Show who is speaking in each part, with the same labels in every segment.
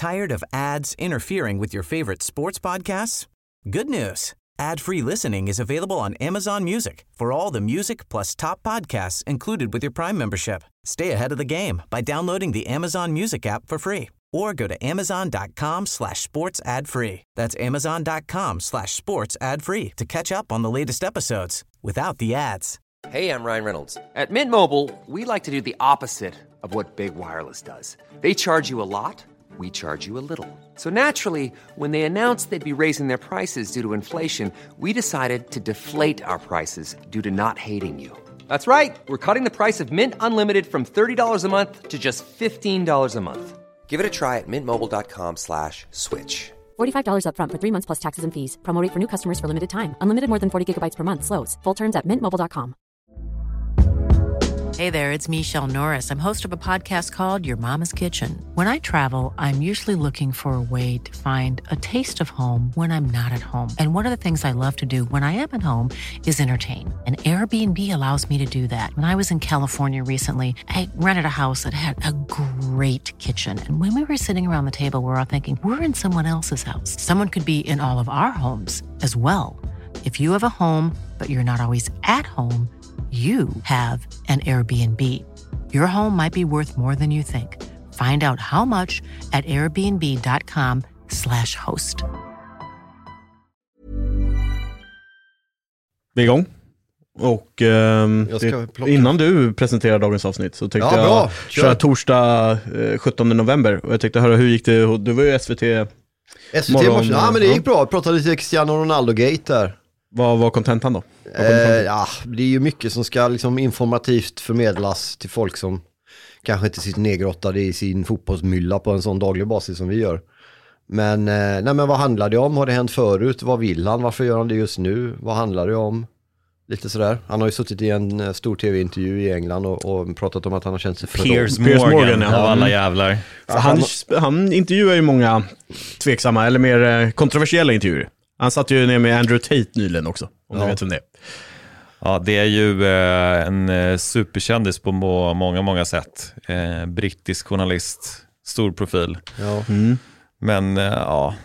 Speaker 1: Tired of ads interfering with your favorite sports podcasts? Good news. Ad-free listening is available on Amazon Music for all the music plus top podcasts included with your Prime membership. Stay ahead of the game by downloading the Amazon Music app for free or go to amazon.com/sports ad free. That's amazon.com/sports ad free to catch up on the latest episodes without the ads.
Speaker 2: Hey, I'm Ryan Reynolds. At Mint Mobile, we like to do the opposite of what Big Wireless does. They charge you a lot, we charge you a little. So naturally, when they announced they'd be raising their prices due to inflation, we decided to deflate our prices due to not hating you. That's right. We're cutting the price of Mint Unlimited from $30 a month to just $15 a month. Give it a try at mintmobile.com/switch.
Speaker 3: $45 up front for 3 months plus taxes and fees. Promo rate for new customers for limited time. Unlimited more than 40 gigabytes per month slows. Full terms at mintmobile.com.
Speaker 4: Hey there, it's Michelle Norris. I'm host of a podcast called Your Mama's Kitchen. When I travel, I'm usually looking for a way to find a taste of home when I'm not at home. And one of the things I love to do when I am at home is entertain. And Airbnb allows me to do that. When I was in California recently, I rented a house that had a great kitchen. And when we were sitting around the table, we were all thinking, we're in someone else's house. Someone could be in all of our homes as well. If you have a home, but you're not always at home, you have an Airbnb. Your home might be worth more than you think. Find out how much at airbnb.com/host.
Speaker 5: Vi är igång. Och innan du presenterar dagens avsnitt så tänkte jag köra torsdag 17 november. Och jag tänkte höra, hur gick det? Du var ju SVT morgon.
Speaker 6: Ja, men det gick bra. Jag pratade lite Cristiano Ronaldo-gate där.
Speaker 5: Vad var kontentan då?
Speaker 6: Ja, det är ju mycket som ska liksom informativt förmedlas till folk som kanske inte sitter nedgrottade i sin fotbollsmylla på en sån daglig basis som vi gör. Men, men vad handlar det om? Har det hänt förut? Vad vill han? Varför gör han det just nu? Vad handlar det om? Lite sådär. Han har ju suttit i en stor tv-intervju i England och pratat om att han har känt sig
Speaker 7: Piers Morgan av alla jävlar.
Speaker 5: Han intervjuar ju många tveksamma eller mer kontroversiella intervjuer. Han satt ju ner med Andrew Tate nyligen också, om du vet vem det är.
Speaker 7: Ja, det är ju en superkändis på många sätt. Brittisk journalist, stor profil.
Speaker 6: Ja.
Speaker 7: Men ja...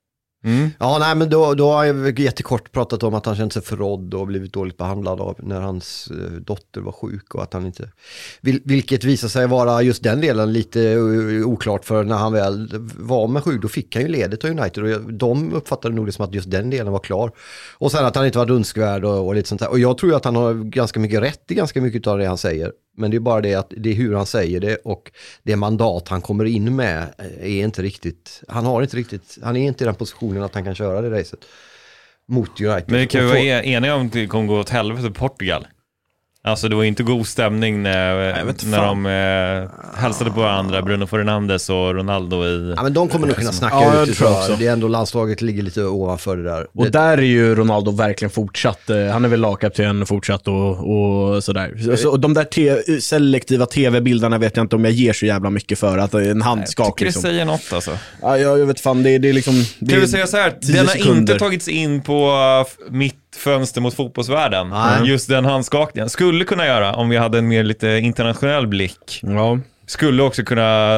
Speaker 6: Ja, nej, men då har jag jättekort pratat om att han känt sig förrådd och blivit dåligt behandlad av när hans dotter var sjuk och att han inte... Vilket visar sig vara just den delen lite oklart, för när han väl var med sjuk, då fick han ju ledigt av United och de uppfattade nog det som att just den delen var klar. Och sen att han inte var önskvärd och lite sånt där. Och jag tror att han har ganska mycket rätt i ganska mycket av det han säger. Men det är bara det att det är hur han säger det och det mandat han kommer in med är inte riktigt, han är inte i den positionen att han kan köra det racet mot United.
Speaker 7: Men vi kan ju vara eniga om att det kommer gå åt helvete till Portugal. Alltså det var inte god stämning när de hälsade på varandra, Bruno Fernandes och Ronaldo i...
Speaker 6: Ja, men de kommer nog kunna snacka ut det, tror jag. Det är ändå landslaget ligger lite ovanför det där.
Speaker 5: Och där är ju Ronaldo verkligen fortsatt. Han är väl lagkapten fortsatt och sådär. Så de där selektiva tv-bilderna vet jag inte om jag ger så jävla mycket för att en handskak.
Speaker 7: Jag tycker
Speaker 5: liksom.
Speaker 7: Det säger något alltså.
Speaker 5: Ja, jag vet fan, det är liksom... Det
Speaker 7: kan vi säga så här, den har inte tagits in på mitt fönster mot fotbollsvärlden. Just den handskakningen skulle kunna göra om vi hade en mer lite internationell blick.
Speaker 5: Ja.
Speaker 7: Skulle också kunna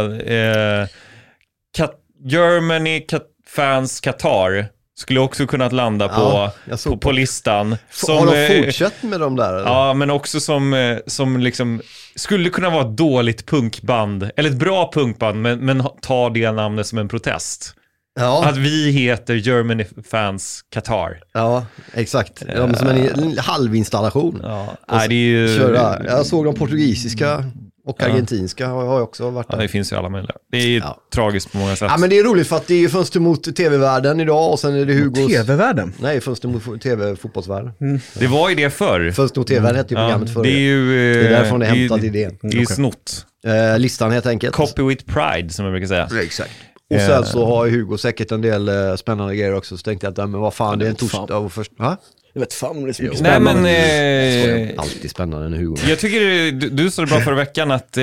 Speaker 7: Germany fans Qatar skulle också kunnat landa på listan.
Speaker 6: Har de fortsatt med dem där? Eller?
Speaker 7: Ja, men också som liksom skulle kunna vara ett dåligt punkband eller ett bra punkband, men ta det namnet som en protest.
Speaker 6: Ja.
Speaker 7: Att vi heter Germany Fans Qatar.
Speaker 6: Ja, exakt. De som en halvinstallation.
Speaker 7: Ja. Nej, det är ju...
Speaker 6: Jag såg de portugisiska och argentinska har jag också varit där.
Speaker 7: Ja, det finns ju alla möjliga. Det är ju tragiskt på många sätt.
Speaker 6: Ja, men det är roligt för att det är ju fönster mot tv-världen idag och sen är det Hugos...
Speaker 5: TV-världen?
Speaker 6: Nej, fönster mot tv-fotbollsvärlden.
Speaker 7: Det var ju det förr.
Speaker 6: Fönster mot tv-världen hette ju programmet förr.
Speaker 7: Det är ju...
Speaker 6: det är därifrån det är hämtat idén.
Speaker 7: Det är ju snott.
Speaker 6: Listan helt enkelt.
Speaker 7: Copy with pride, som jag brukar säga.
Speaker 6: Exakt. Och sen så har Hugo säkert en del spännande grejer också. Så tänkte jag att men vad fan, det är en torsdag och först...
Speaker 5: Jag vet fan om det är så mycket
Speaker 7: spännande.
Speaker 6: Nej, men alltid spännande när Hugo.
Speaker 7: Jag tycker du sa det bra förra veckan att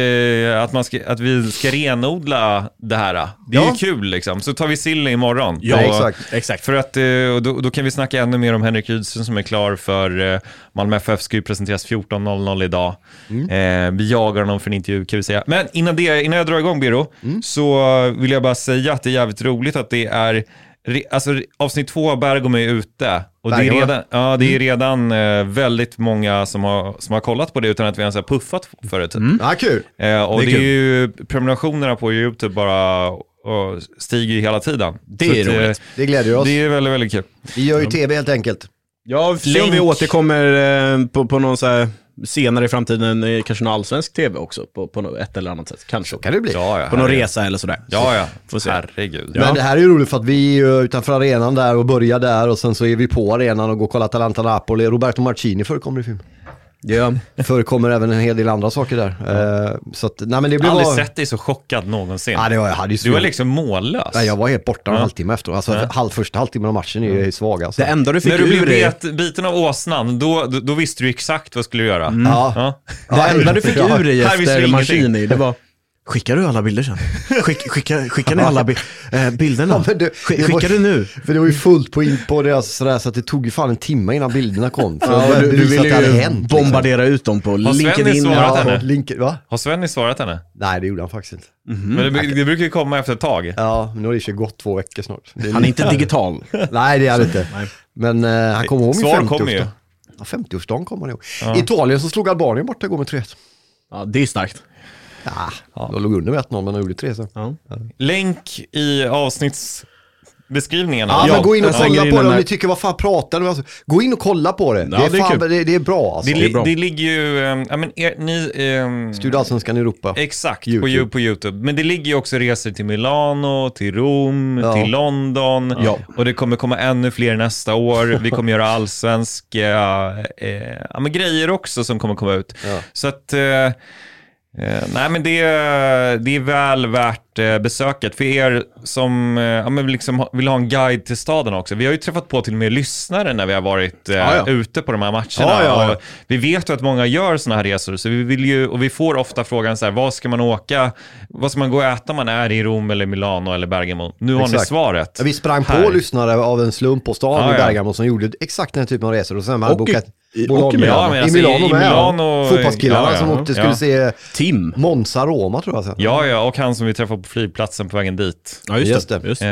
Speaker 7: vi ska renodla det här. Det är ju kul liksom. Så tar vi Sille imorgon.
Speaker 6: Ja,
Speaker 5: exakt.
Speaker 7: För att då kan vi snacka ännu mer om Henrik Rydström som är klar för Malmö FF ska ju presenteras 14.00 idag. Vi jagar honom för en intervju kan vi säga. Men innan jag drar igång Biro så vill jag bara säga att det är jävligt roligt att det är alltså avsnitt 2 av Bergom är ute och det är redan väldigt många som har kollat på det utan att vi ens har puffat för det.
Speaker 6: Ja, kul.
Speaker 7: Och det är ju prenumerationerna på YouTube bara och stiger ju hela tiden.
Speaker 5: Det är roligt.
Speaker 6: Det glädjer oss.
Speaker 7: Det är väldigt, väldigt kul.
Speaker 6: Vi gör ju tv helt enkelt.
Speaker 5: Ja, se om vi återkommer på någon så här senare i framtiden, kanske någon allsvensk tv också på ett eller annat sätt. Kanske.
Speaker 6: Kan det bli.
Speaker 5: På någon resa eller sådär.
Speaker 7: Ja.
Speaker 5: Får se.
Speaker 7: Herregud.
Speaker 6: Men det här är ju roligt för att vi är utanför arenan där och börjar där och sen så är vi på arenan och går och kollar Atalanta Napoli. Roberto Marcini förekommer i film. Ja. Förekommer även en hel del andra saker där. Så att, nej, men det blev
Speaker 7: aldrig sett dig så chockad någonsin.
Speaker 6: Ja,
Speaker 7: du var liksom mållös.
Speaker 6: Nej, jag var helt borta en halvtimme efter. Alltså första halvtimmen av matchen är ju svag. Alltså.
Speaker 5: Det enda du fick
Speaker 7: när du blev biten av åsnan, då visste du exakt vad skulle du göra.
Speaker 5: Det enda du fick ur dig efter Marcini, det var: skickar du alla bilder sen? Skickar ni alla bilderna? Skickar du nu?
Speaker 6: För det var ju fullt på deras sådär, så att det tog ju fan en timme innan bilderna kom.
Speaker 5: Du ville ju bombardera ut dem på LinkedIn.
Speaker 7: Har Svenny svarat henne?
Speaker 6: Nej, det gjorde han faktiskt inte.
Speaker 7: Men det brukar ju komma efter ett tag.
Speaker 6: Ja, men nu har det ju gått 2 veckor snart.
Speaker 5: Han är inte digital.
Speaker 6: Nej, det är han inte. Men han kommer ihåg min 50-årsdag. Ja, 50-årsdagen kommer han ihåg. Italien så slog Albanien borta igår med 3-1.
Speaker 5: Ja, det är starkt.
Speaker 6: Ja, de låg under med 1-0 men de gjorde 3 sen.
Speaker 7: Länk i avsnittsbeskrivningen.
Speaker 6: Ja, men gå in och kolla på det om ni tycker vad fan pratar du? Alltså, gå in och kolla på det.
Speaker 5: Ja,
Speaker 6: det är bra alltså.
Speaker 7: Det ligger ju
Speaker 6: Studio Allsvenskan i Europa.
Speaker 7: Exakt, YouTube. På YouTube. Men det ligger ju också resor till Milano, till Rom, till London. Och det kommer komma ännu fler nästa år. Vi kommer göra allsvenska grejer också som kommer komma ut. Så att nej, men det är väl värt besöket för er som liksom vill ha en guide till staden också. Vi har ju träffat på till och med lyssnare när vi har varit ute på de här matcherna. Och vi vet ju att många gör såna här resor, så vi vill ju, och vi får ofta frågan så här: vad ska man åka, vad ska man gå och äta man är i Rom eller Milano eller Bergamo? Nu har ni svaret.
Speaker 6: Ja, vi sprang på lyssnare av en slump på stan i Bergamo som gjorde exakt den typen av resor och sen hade bokat
Speaker 5: i
Speaker 6: Milano fotbollskillarna som åkte skulle se
Speaker 5: Tim
Speaker 6: Monza Roma tror jag sen.
Speaker 7: Ja, och han som vi träffade på flygplatsen på vägen dit.
Speaker 6: Ja, just det.
Speaker 5: Just.
Speaker 6: Det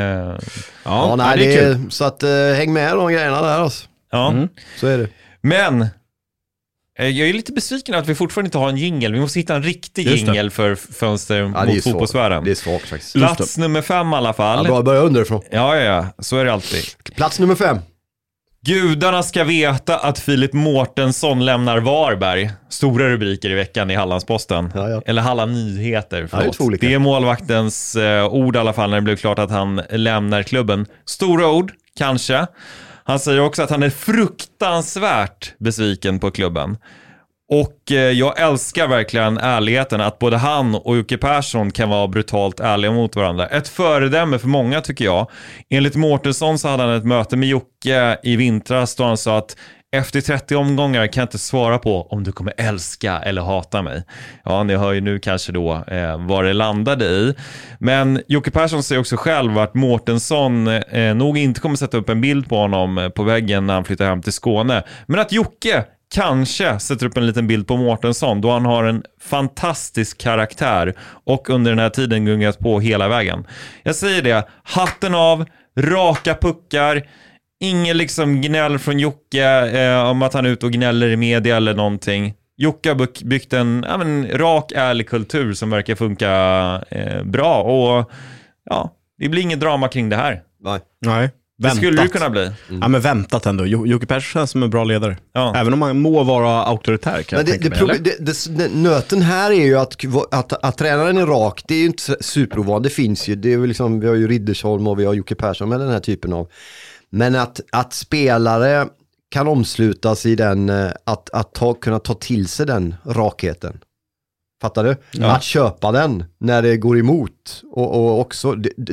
Speaker 6: är kul. Så att häng med de grejerna där alltså.
Speaker 7: Ja.
Speaker 6: Så är det.
Speaker 7: Men jag är lite besviken att vi fortfarande inte har en jingle. Vi måste hitta en riktig jingle för fönster mot fotbollsvärlden.
Speaker 6: Det är svårt faktiskt.
Speaker 7: Plats nummer 5 i alla fall.
Speaker 6: Ja, börja underifrån.
Speaker 7: Ja, så är det alltid.
Speaker 6: Plats nummer 5.
Speaker 7: Gudarna ska veta att Filip Mårtensson lämnar Varberg. Stora rubriker i veckan i Hallandsposten. Eller Halland Nyheter. Det är målvaktens ord i alla fall när det blev klart att han lämnar klubben. Stora ord, kanske. Han säger också att han är fruktansvärt besviken på klubben. Och jag älskar verkligen ärligheten att både han och Jocke Persson kan vara brutalt ärliga mot varandra. Ett föredöme för många tycker jag. Enligt Mårtensson så hade han ett möte med Jocke i vintras då han sa att efter 30 omgångar kan jag inte svara på om du kommer älska eller hata mig. Ja, ni hör ju nu kanske då vad det landade i. Men Jocke Persson säger också själv att Mårtensson nog inte kommer sätta upp en bild på honom på väggen när han flyttar hem till Skåne. Men att Jocke kanske sätter upp en liten bild på Mårtensson då han har en fantastisk karaktär och under den här tiden gungat på hela vägen. Jag säger det, hatten av, raka puckar, ingen liksom gnäll från Jocke om att han är ute och gnäller i media eller någonting. Jocke har byggt en rak, ärlig kultur som verkar funka bra och det blir inget drama kring det här.
Speaker 5: Nej.
Speaker 7: Det skulle ju kunna bli.
Speaker 5: Ja, men väntat ändå. Jocke Persson känns som en bra ledare. Ja. Även om man må vara auktoritär kan jag tänka mig.
Speaker 6: Nöten här är ju att tränaren är rak. Det är ju inte superovan. Det finns ju. Det är väl liksom, vi har ju Riddersholm och vi har Jocke Persson med den här typen av. Men att spelare kan omslutas i den, att kunna ta till sig den rakheten. Fattar du? Ja. Att köpa den när det går emot. Och också,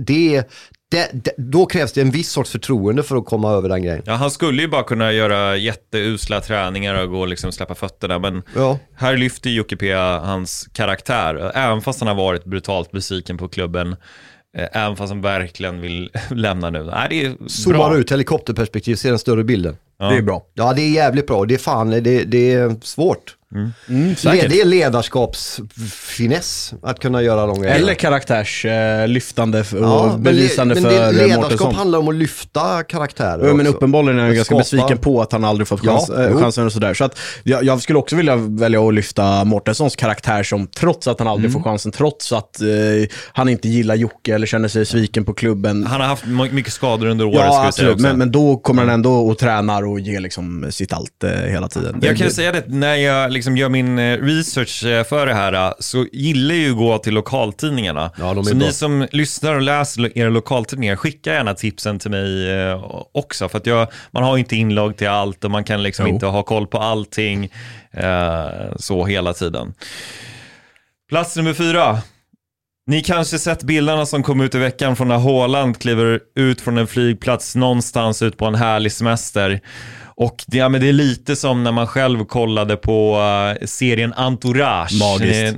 Speaker 6: då krävs det en viss sorts förtroende för att komma över den grejen.
Speaker 7: Ja, han skulle ju bara kunna göra jätteusla träningar och gå och liksom släppa fötterna. Men här lyfter Jocke P hans karaktär. Även fast han har varit brutalt besviken på klubben. Även fast han verkligen vill lämna nu. Nej, det är
Speaker 6: zoomar ut helikopterperspektiv, ser den större bilden.
Speaker 5: Ja. Det är bra.
Speaker 6: Ja, det är jävligt bra. Det är svårt. Det är ledarskapsfiness att kunna göra de grejerna.
Speaker 5: Eller karaktärslyftande och bevisande för
Speaker 6: ledarskap handlar om att lyfta karaktärer.
Speaker 5: Men uppenbarligen är jag ganska besviken på att han aldrig fått chansen och sådär. Så att jag skulle också vilja välja att lyfta Mårtenssons karaktär som trots att han aldrig får chansen, trots att han inte gillar Jocke eller känner sig sviken på klubben.
Speaker 7: Han har haft mycket skador under året.
Speaker 5: Ja, absolut. Men då kommer han ändå och tränar och ger liksom sitt allt hela tiden.
Speaker 7: Jag kan säga det, när jag liksom gör min research för det här så gillar ju att gå till lokaltidningarna. Ja, så ni som lyssnar och läser era lokaltidningar, skicka gärna tipsen till mig också. För att man har ju inte inlogg till allt och man kan liksom inte ha koll på allting så hela tiden. Plats nummer 4. Ni kanske sett bilderna som kom ut i veckan från när Haaland kliver ut från en flygplats någonstans ut på en härlig semester. Och det är lite som när man själv kollade på serien Entourage.
Speaker 5: Magiskt.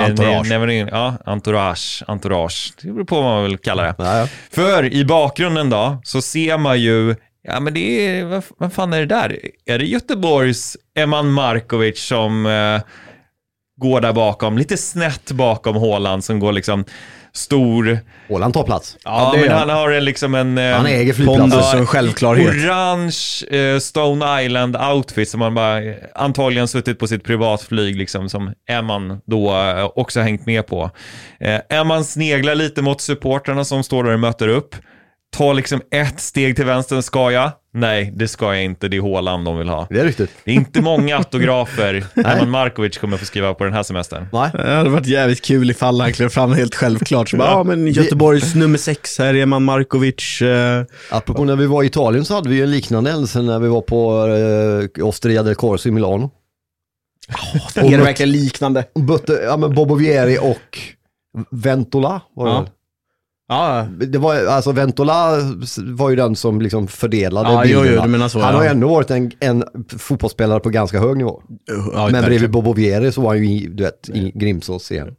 Speaker 7: Entourage. Det beror på vad man vill kalla det. Ja. För i bakgrunden då så ser man ju, men det är, vad fan är det där? Är det Göteborgs Eman Markovic som går där bakom, lite snett bakom Haaland som går liksom stor.
Speaker 6: Haaland tar plats.
Speaker 7: Ja, men han har liksom en
Speaker 6: han äger flygplats
Speaker 5: och en självklarhet.
Speaker 7: Orange Stone Island outfit som man bara antagligen suttit på sitt privatflyg liksom, som Eman då också hängt med på. Eman sneglar lite mot supporterna som står där och möter upp. Tar liksom ett steg till vänster, ska jag? Nej, det ska jag inte. Det är Haaland de vill ha.
Speaker 6: Det är riktigt.
Speaker 7: Det är inte många autografer Eman Markovic kommer få skriva på den här semestern.
Speaker 5: Nej. Det hade varit jävligt kul ifall han klev fram helt självklart. Så men Göteborgs nummer 6 här, Eman Markovic.
Speaker 6: Apropå när vi var i Italien så hade vi en liknande händelse när vi var på Osteria del Corso i Milano.
Speaker 5: Det är verkligen liknande.
Speaker 6: Bobo Vieri och Ventola var det. Ja, det var alltså Ventola var ju den som liksom fördelade bilderna. Han har ändå varit en fotbollsspelare på ganska hög nivå. Ja, men bredvid Bobo Vieri så var han ju i Grimsås igen.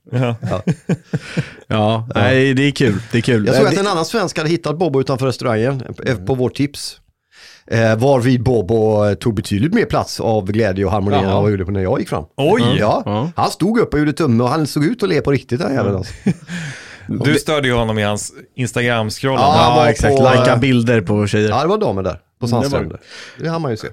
Speaker 5: Nej, det är kul.
Speaker 6: Jag såg att en annan svensk hade hittat Bobo utanför restaurangen på vårt tips. Varvid Bobo tog betydligt mer plats av glädje och harmoni än vad jag gjorde på när jag gick fram.
Speaker 7: Oj!
Speaker 6: Han stod upp och gjorde tumme och han såg ut att le på riktigt där alltså.
Speaker 7: Du störde ju honom i hans Instagram-scrollen.
Speaker 5: Ja, exakt. Lika bilder på tjejer.
Speaker 6: Ja, det var damer där på Sandström. Det har man ju se.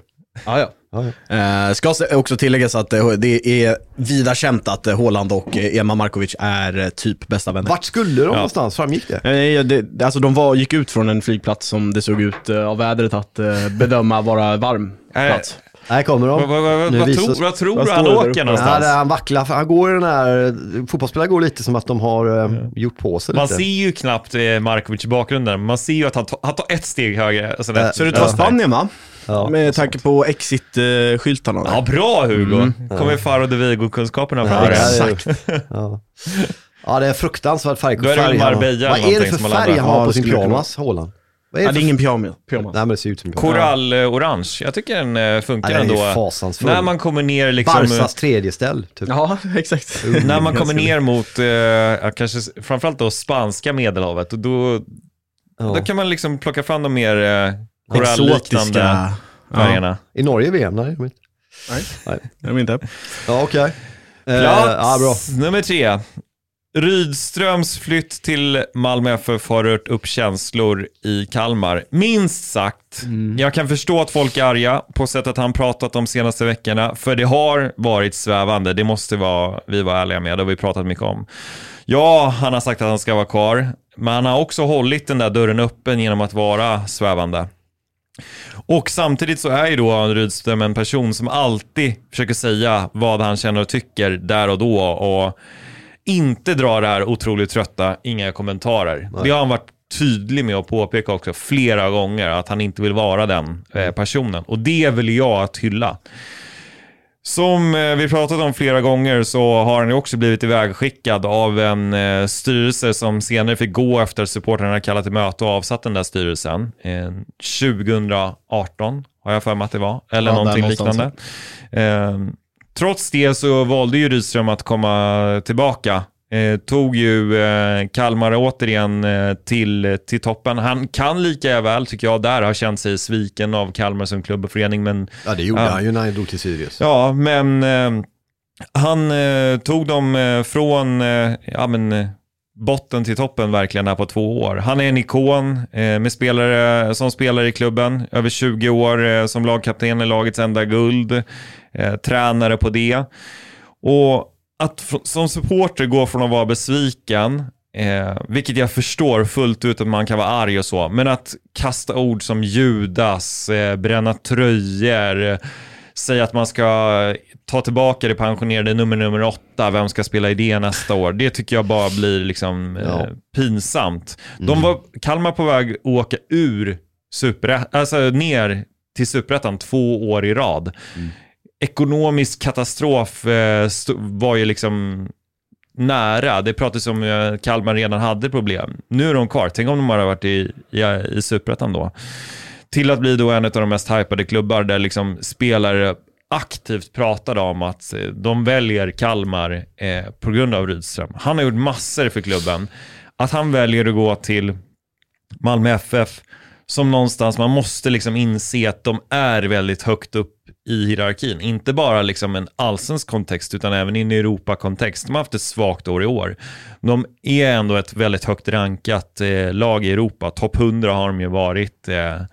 Speaker 5: Ska också tilläggas att det är vida känt att Haaland och Eman Markovic är typ bästa vänner.
Speaker 6: Vart skulle de någonstans? Framgick det?
Speaker 5: Alltså de gick ut från en flygplats som det såg ut av vädret att bedöma vara varm plats.
Speaker 6: Här kommer de.
Speaker 7: Vad tror du han åker någonstans?
Speaker 6: Han vacklar. Han går i den här... Fotbollsspelare går lite som att de har gjort på sig
Speaker 7: man
Speaker 6: lite.
Speaker 7: Man ser ju knappt Markovic i bakgrunden. Man ser ju att han tar ett steg högre. Alltså
Speaker 5: så du tar Spanien, va? Ja, med tanke på exit-skyltarna.
Speaker 7: Ja, bra Hugo. Kommer Faro de Vigo-kunskaperna fram.
Speaker 6: Exakt. Ja, det är fruktansvärt färg. Vad är det för färg han har på sin pyjamas, Haaland?
Speaker 5: Det är ingen pyjamas.
Speaker 6: Nej, men det ser ut som
Speaker 7: korall-orange. Jag tycker den funkar ändå. När man kommer ner liksom...
Speaker 6: Barsas tredje ställ, typ.
Speaker 5: Ja, exakt.
Speaker 7: När man kommer ner mot kanske framförallt då spanska Medelhavet, då kan man liksom plocka fram de mer korallliknande färgerna.
Speaker 6: I Norge VM? Nej.
Speaker 5: Jag inte.
Speaker 6: Ja, okej.
Speaker 7: Plats nummer 3. Rydströms flytt till Malmö FF har rört upp känslor i Kalmar. Minst sagt. Jag kan förstå att folk är arga på sättet han pratat de senaste veckorna. För det har varit svävande. Det måste vi vara ärliga med. Det har vi pratat mycket om. Ja, han har sagt att han ska vara kvar. Men han har också hållit den där dörren öppen genom att vara svävande. Och samtidigt så är ju då Rydström en person som alltid försöker säga vad han känner och tycker där och då. Och inte dra det här otroligt trötta, inga kommentarer. Nej. Det har han varit tydlig med att påpeka också flera gånger, att han inte vill vara den personen. Och det vill jag att hylla. Som vi pratat om flera gånger så har han ju också blivit ivägskickad av en styrelse som senare fick gå efter supporterna kallat till möte och avsatt den där styrelsen. 2018 har jag för mig att det var, eller någonting liknande. Trots det så valde ju Rydström att komma tillbaka. Tog ju Kalmar återigen till toppen. Han kan lika väl, tycker jag, där har känt sig sviken av Kalmar som klubb och förening. Men,
Speaker 6: ja, det gjorde han ju när han drog till Sirius.
Speaker 7: Ja, men han tog dem från botten till toppen verkligen här på 2 år. Han är en ikon med spelare som spelar i klubben. Över 20 år som lagkapten i lagets enda guld. Tränare på det. Och att som supporter gå från att vara besviken, vilket jag förstår fullt ut att man kan vara arg och så, men att kasta ord som Judas, bränna tröjor, säga att man ska ta tillbaka det pensionerade nummer 8, vem ska spela i det nästa år, det tycker jag bara blir liksom pinsamt. De var Kalmar på väg att åka ur ner till Superettan 2 år i rad. Ekonomisk katastrof var ju liksom nära. Det pratades om att Kalmar redan hade problem. Nu är de kvar. Tänk om de bara varit i Superettan då. Till att bli då en av de mest hypade klubbar där liksom spelare aktivt pratade om att de väljer Kalmar på grund av Rydström. Han har gjort massor för klubben. Att han väljer att gå till Malmö FF som någonstans man måste liksom inse att de är väldigt högt upp i hierarkin. Inte bara liksom en allsvensk kontext utan även i en Europa-kontext. De har haft ett svagt år i år. De är ändå ett väldigt högt rankat lag i Europa. Topp 100 har de ju varit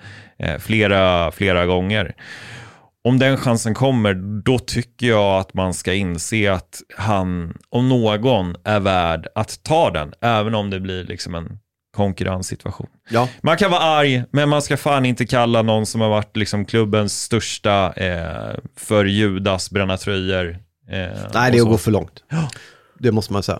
Speaker 7: flera gånger. Om den chansen kommer, då tycker jag att man ska inse att han, om någon, är värd att ta den. Även om det blir liksom en konkurrenssituation. Ja. Man kan vara arg, men man ska fan inte kalla någon som har varit liksom klubbens största för Judas, bränna tröjor.
Speaker 6: Nej, det är att gå för långt. Det måste man säga.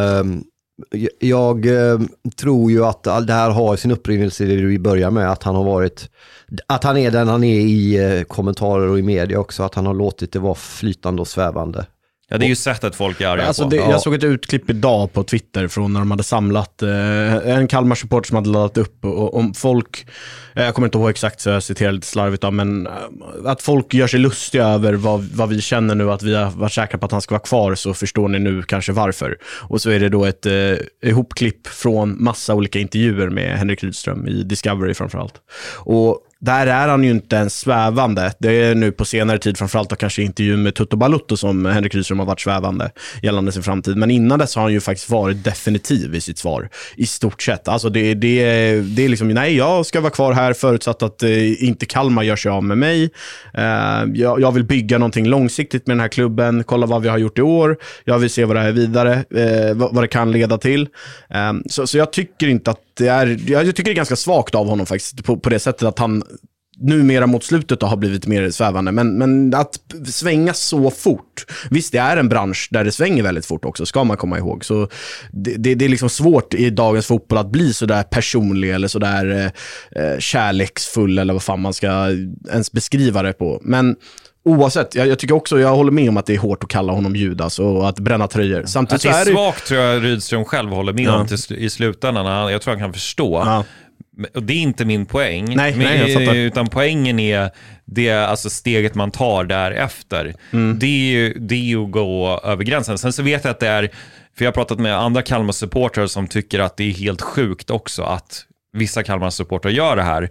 Speaker 6: Jag tror ju att det här har sin upprinnelse i det vi börjar med, att han har varit, att han är den han är i kommentarer och i media också, att han har låtit det vara flytande och svävande.
Speaker 7: Ja, det är ju sättet folk är arga
Speaker 5: alltså
Speaker 7: på.
Speaker 5: Jag såg ett utklipp idag på Twitter från när de hade samlat en Kalmar-support som hade laddat upp och om folk, jag kommer inte ihåg exakt så jag citerar lite slarvigt då, men att folk gör sig lustiga över vad vi känner nu, att vi har varit säkra på att han ska vara kvar, så förstår ni nu kanske varför. Och så är det då ett ihopklipp från massa olika intervjuer med Henrik Rydström i Discovery framförallt. Och där är han ju inte ens svävande. Det är nu på senare tid framförallt och kanske intervju med Tutto Balutto som Henrik Rydström har varit svävande gällande sin framtid. Men innan dess har han ju faktiskt varit definitiv i sitt svar. I stort sett. Alltså det är liksom, nej, jag ska vara kvar här förutsatt att inte Kalmar gör sig av med mig. Jag vill bygga någonting långsiktigt med den här klubben. Kolla vad vi har gjort i år. Jag vill se vad det här är vidare. Vad det kan leda till. Så jag tycker inte att jag tycker det är ganska svagt av honom faktiskt på det sättet att han numera mot slutet har blivit mer svävande, men att svänga så fort, visst det är en bransch där det svänger väldigt fort också, ska man komma ihåg, så det är liksom svårt i dagens fotboll att bli så där personlig eller så där kärleksfull eller vad fan man ska ens beskriva det på, men oavsett, jag tycker också, jag håller med om att det är hårt att kalla honom Judas och att bränna tröjor. Samtidigt
Speaker 7: att det är svagt tror jag Rydström själv håller med om i slutändan. Jag tror han kan förstå. Ja. Och det är inte min poäng. Nej, utan poängen är det, alltså steget man tar därefter. Det är ju att gå över gränsen. Sen så vet jag att det är, för jag har pratat med andra Kalmar-supportrar som tycker att det är helt sjukt också att vissa Kalmar-supportrar gör det här.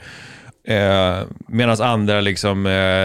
Speaker 7: Medan andra liksom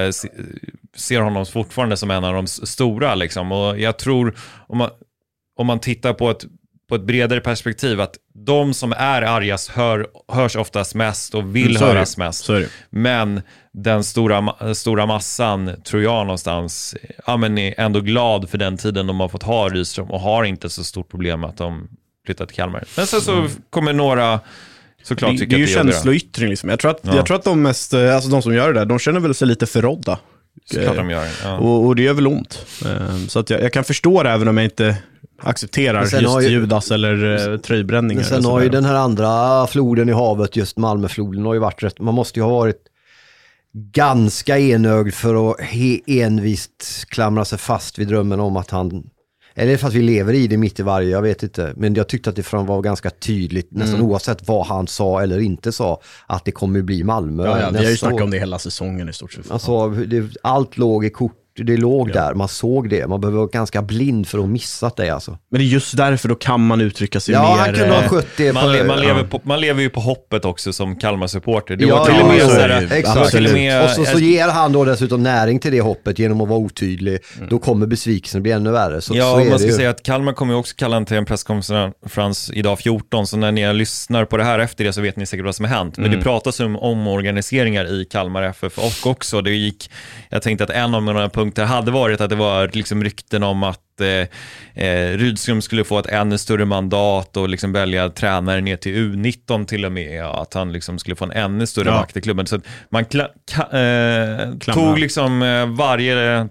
Speaker 7: ser honom fortfarande som en av de stora liksom. Och jag tror om man tittar på ett bredare perspektiv, att de som är argast hörs oftast mest och vill höras mest. Men den stora massan tror jag någonstans är ändå glad för den tiden de har fått ha Rydström och har inte så stort problem att de flyttat till Kalmar. Men sen så kommer några såklart tycka
Speaker 5: det är ju känsloyttring liksom. Jag tror att de mest, alltså de som gör det där, de känner väl sig lite förrådda.
Speaker 7: Såklart de gör, ja.
Speaker 5: Och det gör väl ont. Så att jag kan förstå det även om jag inte accepterar just Judas eller tröjbränningar.
Speaker 6: Men sen har ju den här andra floden i havet, just Malmöfloden, har ju varit rätt, man måste ju ha varit ganska enögd för att envist klamra sig fast vid drömmen om att han, eller fast vi lever i det mitt i varje, jag vet inte. Men jag tyckte att det var ganska tydligt, nästan oavsett vad han sa eller inte sa, att det kommer bli Malmö.
Speaker 5: Ja, vi har ju snackat om det hela säsongen i stort sett.
Speaker 6: Alltså, allt låg i kort. Det låg där, man såg det. Man behöver vara ganska blind för att missa det alltså.
Speaker 5: Men det är just därför då kan man uttrycka sig mer.
Speaker 6: Han kunde ha skött det
Speaker 7: man lever ju på hoppet också som Kalmar-supporter. Det
Speaker 6: var till och med exakt. Och så ger han då dessutom näring till det hoppet genom att vara otydlig. Då kommer besvikelsen bli ännu värre. Så
Speaker 7: man ska säga att Kalmar kommer ju också kalla han till en presskonferens idag 14. Så när ni lyssnar på det här efter det så vet ni säkert vad som har hänt. Men det pratas om omorganiseringar i Kalmar FF och också. Jag tänkte att en av mina punkter hade varit att det var liksom rykten om att Rydström skulle få ett ännu större mandat och liksom välja tränare ner till U19 till och med, att han liksom skulle få en ännu större makt i klubben. Så att man tog liksom varje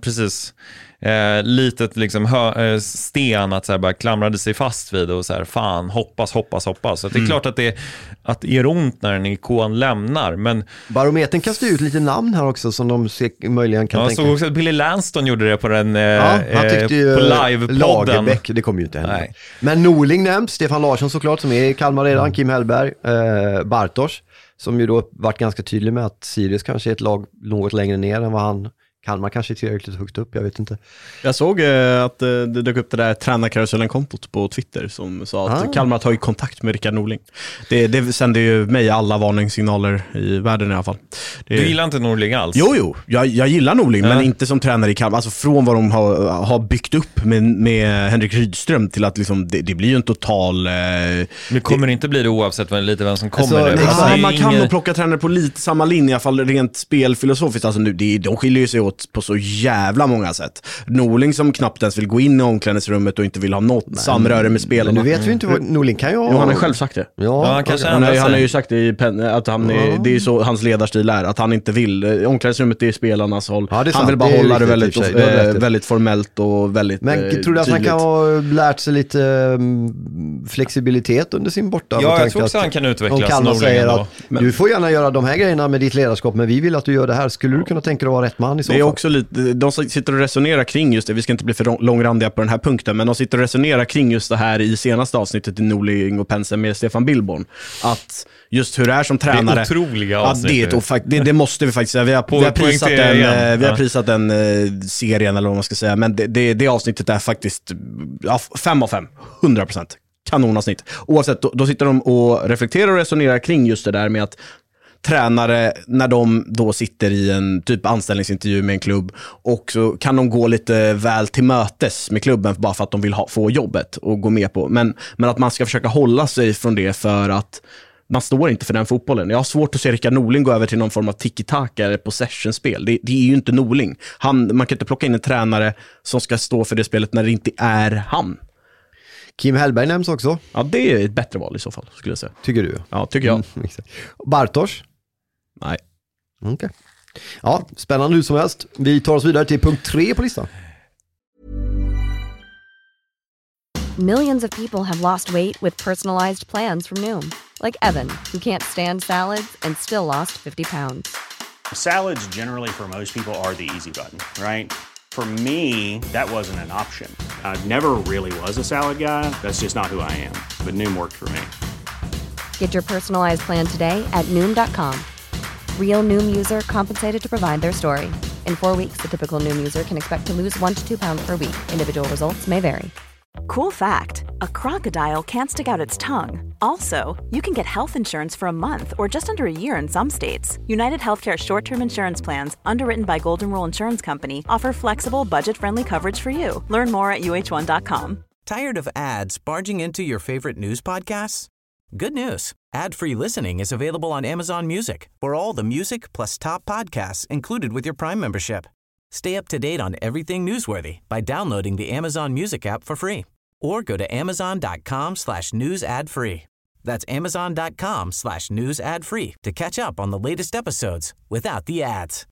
Speaker 7: litet liksom sten att så här bara klamrade sig fast vid och så här, fan, hoppas. Så det är klart att det gör ont när en ikon lämnar, men
Speaker 6: Barometern kastar ut lite namn här också som de möjligen kan tänka.
Speaker 7: Jag såg också att Billy Lanston gjorde det på den
Speaker 6: han tyckte ju
Speaker 7: på livepodden.
Speaker 6: Lagerbäck, det kommer ju inte hända. Nej. Men Norling nämns, Stefan Larsson såklart som är i Kalmar redan, Kim Hellberg, Bartosz som ju då varit ganska tydlig med att Sirius kanske är ett lag något längre ner än vad han Kalmar kanske tillräckligt högt upp, jag vet inte.
Speaker 5: Jag såg att det dök upp det där tränarkarusellen-kontot på Twitter som sa att Kalmar har tagit kontakt med Rickard Norling. Det sänder ju mig alla varningssignaler i världen i alla fall.
Speaker 7: Du gillar inte Norling alls?
Speaker 5: Jo, jag gillar Norling, men inte som tränare i Kalmar. Alltså från vad de har byggt upp med Henrik Rydström till att liksom, det blir ju en total...
Speaker 7: Det kommer inte bli det oavsett vem som kommer.
Speaker 5: Alltså, man kan nog plocka tränare på lite samma linje, i alla fall rent spelfilosofiskt. Alltså, de skiljer sig åt på så jävla många sätt. Norling som knappt ens vill gå in i omklädningsrummet och inte vill ha något samröre med spelarna.
Speaker 6: Men nu vet vi inte vad Norling kan göra.
Speaker 5: Jo, han har själv sagt det.
Speaker 7: Ja,
Speaker 5: han har ju sagt det att det är så hans ledarstil är, att han inte vill omklädningsrummet är spelarnas håll. Ja, han vill bara hålla det väldigt formellt och väldigt
Speaker 6: men tror du att han kan ha lärt sig lite flexibilitet under sin borta?
Speaker 7: Ja, jag tror också att han kan utvecklas.
Speaker 6: Kalmar säger att du får gärna göra de här grejerna med ditt ledarskap, men vi vill att du gör det här. Skulle du kunna tänka dig att vara rätt man i så fall?
Speaker 5: Det är också lite, de sitter och resonerar kring just det, vi ska inte bli för långrandiga på den här punkten, men de sitter och resonerar kring just det här i senaste avsnittet i Norling och Pense med Stefan Billborn, att just hur det är som tränare.
Speaker 7: Det är otroliga avsnitt.
Speaker 5: Det måste vi faktiskt säga. Vi har prisat den serien eller vad man ska säga, men det avsnittet är faktiskt 5 av 5, 100%. Kanonavsnitt. Oavsett, då sitter de och reflekterar och resonerar kring just det där med att tränare, när de då sitter i en typ anställningsintervju med en klubb, och så kan de gå lite väl till mötes med klubben bara för att de vill få jobbet och gå med på. Men att man ska försöka hålla sig från det, för att man står inte för den fotbollen. Jag har svårt att se Rickard Norling gå över till någon form av tiki-taka eller possession-spel. Det är ju inte Norling. Man kan inte plocka in en tränare som ska stå för det spelet när det inte är han.
Speaker 6: Kim Hellberg nämns också.
Speaker 5: Ja, det är ett bättre val i så fall, skulle jag säga.
Speaker 6: Tycker du?
Speaker 5: Ja, tycker jag.
Speaker 6: Bartosz?
Speaker 5: Nej.
Speaker 6: Okej. Ja, spännande hur som helst. Vi tar oss vidare till punkt 3 på listan.
Speaker 8: Millions of people have lost weight with personalized plans from Noom. Like Evan, who can't stand salads and still lost 50 pounds.
Speaker 9: Salads generally for most people are the easy button, right? For me, that wasn't an option. I never really was a salad guy. That's just not who I am. But Noom worked for me.
Speaker 8: Get your personalized plan today at Noom.com. Real Noom user compensated to provide their story. In 4 weeks, the typical Noom user can expect to lose 1 to 2 pounds per week. Individual results may vary.
Speaker 10: Cool fact, a crocodile can't stick out its tongue. Also, you can get health insurance for a month or just under a year in some states. United Healthcare short-term insurance plans, underwritten by Golden Rule Insurance Company, offer flexible, budget-friendly coverage for you. Learn more at uh1.com.
Speaker 1: Tired of ads barging into your favorite news podcasts? Good news. Ad-free listening is available on Amazon Music for all the music plus top podcasts included with your Prime membership. Stay up to date on everything newsworthy by downloading the Amazon Music app for free or go to amazon.com/news ad free. That's amazon.com/news ad free to catch up on the latest episodes without the ads.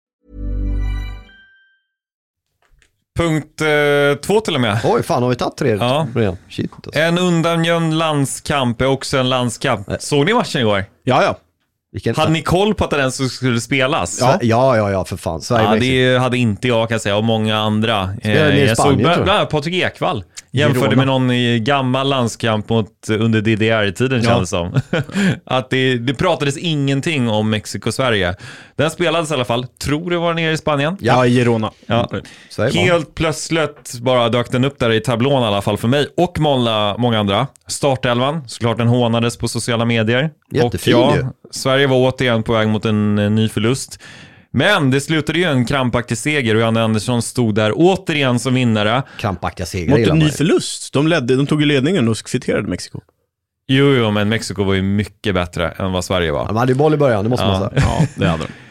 Speaker 7: Punkt 2 till och med.
Speaker 6: Oj, fan, har vi tagit 3?
Speaker 7: Ja.
Speaker 6: Shit, alltså.
Speaker 7: En undangömd landskamp är också en landskamp. Såg ni matchen igår?
Speaker 5: Ja.
Speaker 7: Hade ni koll på att den så skulle spelas?
Speaker 6: Ja, för fan.
Speaker 7: Det hade inte jag, kan jag säga, och många andra.
Speaker 6: Jag såg
Speaker 7: Patrik Ekwall jämförde med någon gammal landskamp under DDR-tiden, känns som. Att det pratades ingenting om Mexiko-Sverige. Den spelades i alla fall, tror det var nere i Spanien.
Speaker 5: Ja, i Girona.
Speaker 7: Ja. Helt plötsligt bara dök den upp där i tablån i alla fall för mig och många andra. Startelvan, såklart den hånades på sociala medier.
Speaker 6: Jättefin,
Speaker 7: och Sverige var återigen på väg mot en ny förlust. Men det slutade ju en krampaktig seger och Janne Andersson stod där återigen som vinnare.
Speaker 6: Krampaktiga seger.
Speaker 5: Mot en ny förlust. De tog ju ledningen och kvitterade Mexiko.
Speaker 7: Jo, men Mexiko var ju mycket bättre än vad Sverige var.
Speaker 6: Man hade ju boll i början, det måste man säga.
Speaker 5: Ja, det hade de.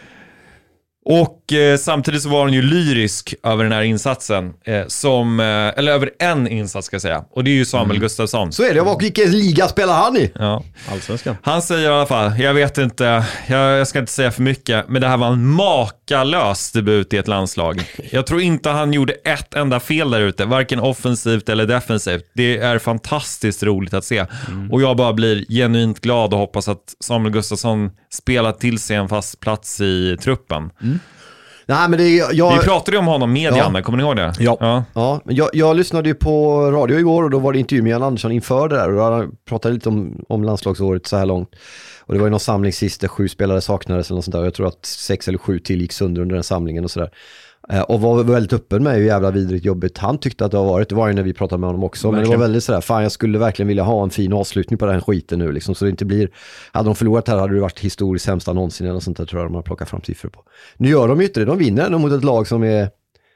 Speaker 7: Och samtidigt så var han ju lyrisk över den här insatsen eller över en insats ska jag säga. Och det är ju Samuel Gustafsson.
Speaker 6: Så är det, och vilken liga spelar han i?
Speaker 7: Ja.
Speaker 5: Allsvenskan.
Speaker 7: Han säger i alla fall, jag vet inte, jag ska inte säga för mycket, men det här var en makalös debut i ett landslag. Jag tror inte han gjorde ett enda fel där ute, varken offensivt eller defensivt. Det är fantastiskt roligt att se. Och jag bara blir genuint glad och hoppas att Samuel Gustafsson spelar till sig en fast plats i truppen.
Speaker 6: Nej, men
Speaker 7: vi pratade ju om honom med Janne, kommer ni ihåg det?
Speaker 6: Ja, men jag lyssnade ju på radio igår och då var det intervju med Jan Andersson inför det där och då pratade lite om landslagsåret så här långt. Och det var ju någon samling sist där 7 spelare saknades eller något sånt där. Jag tror att 6 eller 7 till gick sönder under den samlingen och sådär. Och var väldigt öppen med hur jävla vidrigt jobbigt han tyckte att det har varit. Det var ju när vi pratade med honom också. Verkligen. Men det var väldigt sådär, fan jag skulle verkligen vilja ha en fin avslutning på den här skiten nu liksom, så det inte blir, hade de förlorat här hade det varit historiskt sämsta någonsin eller sånt där, tror jag de har plockat fram siffror på. Nu gör de ju inte det, de vinner ändå mot ett lag som är,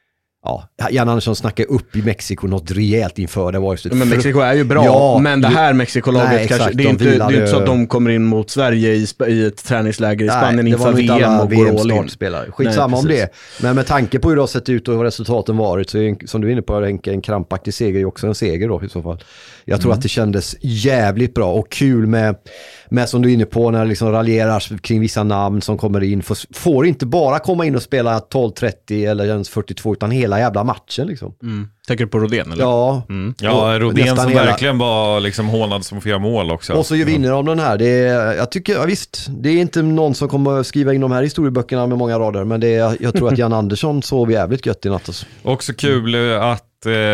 Speaker 6: Jan Andersson snackar upp i Mexiko något rejält inför. Det var
Speaker 5: men Mexiko är ju bra, men det här Mexiko-laget kanske, det är inte så att de kommer in mot Sverige i ett träningsläger i Spanien inför VM och går all in.
Speaker 6: Skitsamma om det. Men med tanke på hur det har sett ut och vad resultaten varit, så är, som du är inne på, en krampaktig seger är också en seger då i så fall. Jag tror att det kändes jävligt bra och kul med som du är inne på, när det liksom raljerar kring vissa namn som kommer in. Får inte bara komma in och spela 12-30 eller ens 42 utan hela jävla matchen liksom.
Speaker 5: Tänker du på Rodén eller?
Speaker 6: Ja.
Speaker 7: Ja, Rodén som verkligen var liksom hånad som 4 mål också.
Speaker 6: Och så vinner de den här. Jag tycker, visst, det är inte någon som kommer skriva in de här historieböckerna med många rader, men jag tror att Jan Andersson sov jävligt gött i natt. Alltså.
Speaker 7: Också kul att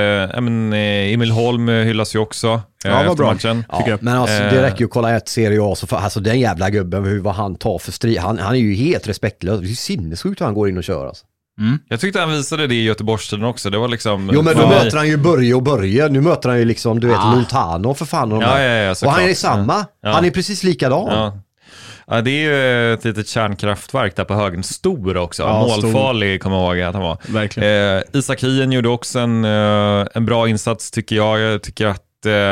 Speaker 7: Emil Holm hyllas ju också efter matchen.
Speaker 6: Ja, men alltså, det räcker ju att kolla ett Serie A, så alltså den jävla gubben, vad han tar för strid. Han är ju helt respektlös. Det är ju sinnessjukt hur han går in och kör alltså.
Speaker 7: Jag tyckte han visade det i Göteborgstiden också. Det var liksom...
Speaker 6: Jo, men då möter han ju Börje. Nu möter han ju liksom, du vet, Montano för fan. Och han är samma. Ja. Han är precis likadan.
Speaker 7: Ja, det är ju ett litet kärnkraftverk där på högen. Stor också. Målfarlig, kommer jag ihåg att han var.
Speaker 5: Verkligen.
Speaker 7: Isak Hien gjorde också en bra insats, tycker jag. Jag tycker att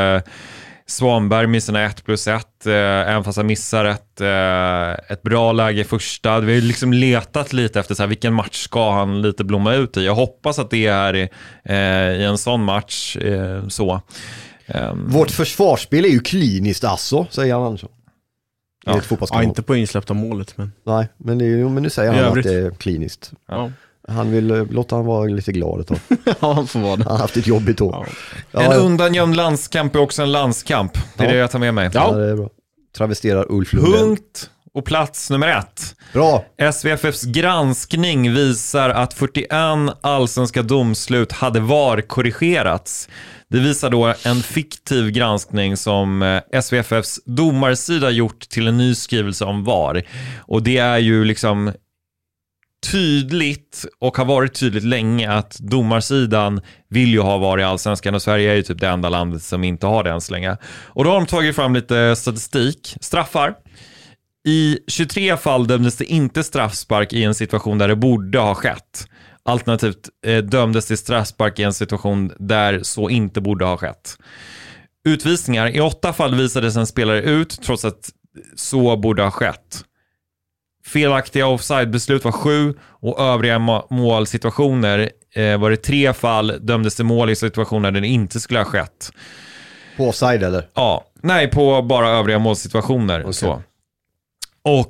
Speaker 7: Svanberg med sina 1+1, även fast han missar ett bra läge första. Vi har liksom letat lite efter så här, vilken match ska han lite blomma ut i. Jag hoppas att det är i en sån match så.
Speaker 6: Vårt försvarsspel är ju kliniskt alltså, säger Jan Andersson.
Speaker 5: Ja, inte på insläppta målet. Men...
Speaker 6: Nej, men nu säger han att det är kliniskt. Ja. Han vill låta han vara lite glad ett tag.
Speaker 5: Ja, han får vara det.
Speaker 6: Han har haft ett jobbigt år.
Speaker 7: Ja. En undangömd landskamp är också en landskamp. Det är det jag tar med mig.
Speaker 6: Ja, det är bra. Travesterar Ulf Lundell.
Speaker 7: Punkt och plats nummer 1.
Speaker 6: Bra.
Speaker 7: SVFFs granskning visar att 41 allsvenska domslut hade VAR-korrigerats. Det visar då en fiktiv granskning som SVFFs domarsida gjort till en ny skrivelse om VAR. Och det är ju liksom tydligt och har varit tydligt länge att domarsidan vill ju ha VAR i allsvenskan, och Sverige är ju typ det enda landet som inte har det än så länge. Och då har de tagit fram lite statistik. Straffar. I 23 fall dömdes det inte straffspark i en situation där det borde ha skett. Alternativt dömdes till straffspark i en situation där så inte borde ha skett. Utvisningar. I 8 fall visades en spelare ut trots att så borde ha skett. Felaktiga offside-beslut var 7 och övriga målsituationer var det 3 fall dömdes till mål i situationer där det inte skulle ha skett.
Speaker 6: På offside eller?
Speaker 7: Ja, nej, på bara övriga målsituationer. Okay. Så. Och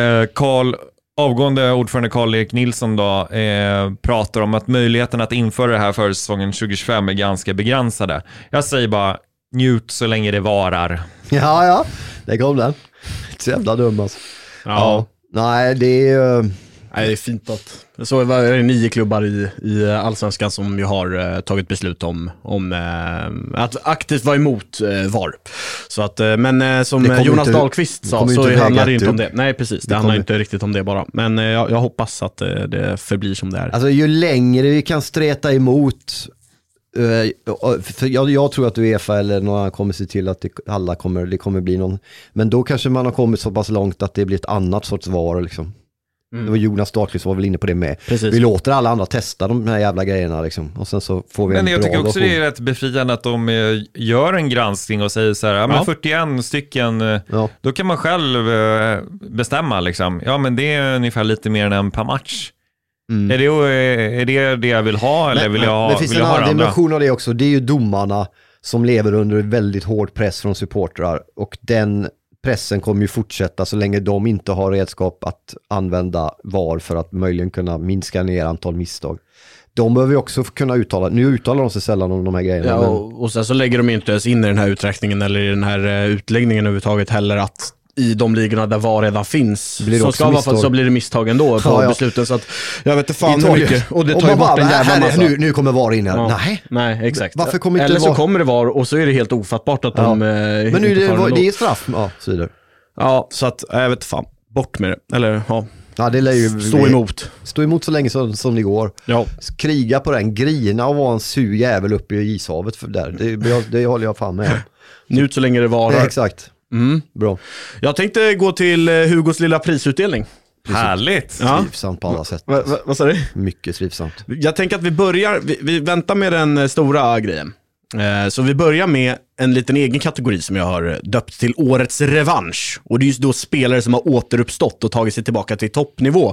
Speaker 7: avgående ordförande Karl-Erik Nilsson då, pratar om att möjligheten att införa det här för säsongen 2025 är ganska begränsade. Jag säger bara, njut så länge det varar.
Speaker 6: Ja, det kom den. Inte så jävla dum alltså. Ja. Nej, det är...
Speaker 5: Nej, det är fint att... Så är det 9 klubbar i Allsvenskan som ju har tagit beslut om att aktivt vara emot VAR. Så att, men som Jonas Dahlqvist sa så handlar det inte om det. Nej, precis. Det handlar inte riktigt om det bara. Men jag hoppas att det förblir som det är.
Speaker 6: Alltså ju längre vi kan streta emot... För jag tror att UEFA eller någon annan kommer se till att det kommer bli någon... Men då kanske man har kommit så pass långt att det blir ett annat sorts VAR liksom. Det var Jonas Dahlqvist var väl inne på det med.
Speaker 5: Precis.
Speaker 6: Vi låter alla andra testa de här jävla grejerna liksom. Och sen så får vi
Speaker 7: men jag tycker också det är rätt befriande att de gör en granskning och säger så här, men 41 stycken, då kan man själv bestämma liksom. Ja, men det är ungefär lite mer än en per match. Är det jag vill ha eller vill jag ha?
Speaker 6: Det finns en annan dimension av det också. Det är ju domarna som lever under väldigt hård press från supportrar, och den pressen kommer ju fortsätta så länge de inte har redskap att använda VAR för att möjligen kunna minska ner antal misstag. De behöver ju också kunna uttala, nu uttalar de sig sällan om de här grejerna.
Speaker 5: Ja, och sen så lägger de inte ens in i den här uträkningen eller i den här utläggningen överhuvudtaget heller att i de ligorna där VAR redan finns som ska vara, så blir det misstag ändå på besluten, så att jag vet inte fan hur mycket, och det tar ju bort en jävla massa.
Speaker 6: Nu kommer VAR in här.
Speaker 5: Nej, exakt.
Speaker 6: Varför kommer inte
Speaker 5: eller så kommer det VAR och så är det helt ofattbart att de
Speaker 6: men nu det är straff.
Speaker 5: Så att jag vet inte fan, bort med det. Eller
Speaker 6: det lär ju stå emot så länge som det går.
Speaker 5: Ja.
Speaker 6: Kriga på den, grina och vara en sur jävel uppe i ishavet för där. Det håller jag fan med.
Speaker 5: Njut så länge det varar.
Speaker 6: Exakt. Bra.
Speaker 5: Jag tänkte gå till Hugos lilla prisutdelning.
Speaker 7: Härligt.
Speaker 6: Slivsamt på alla sätt.
Speaker 5: Vad sa du?
Speaker 6: Mycket slivsamt.
Speaker 5: Jag tänker att vi väntar med den stora grejen. Så vi börjar med en liten egen kategori som jag har döpt till årets revansch. Och det är just då spelare som har återuppstått och tagit sig tillbaka till toppnivå.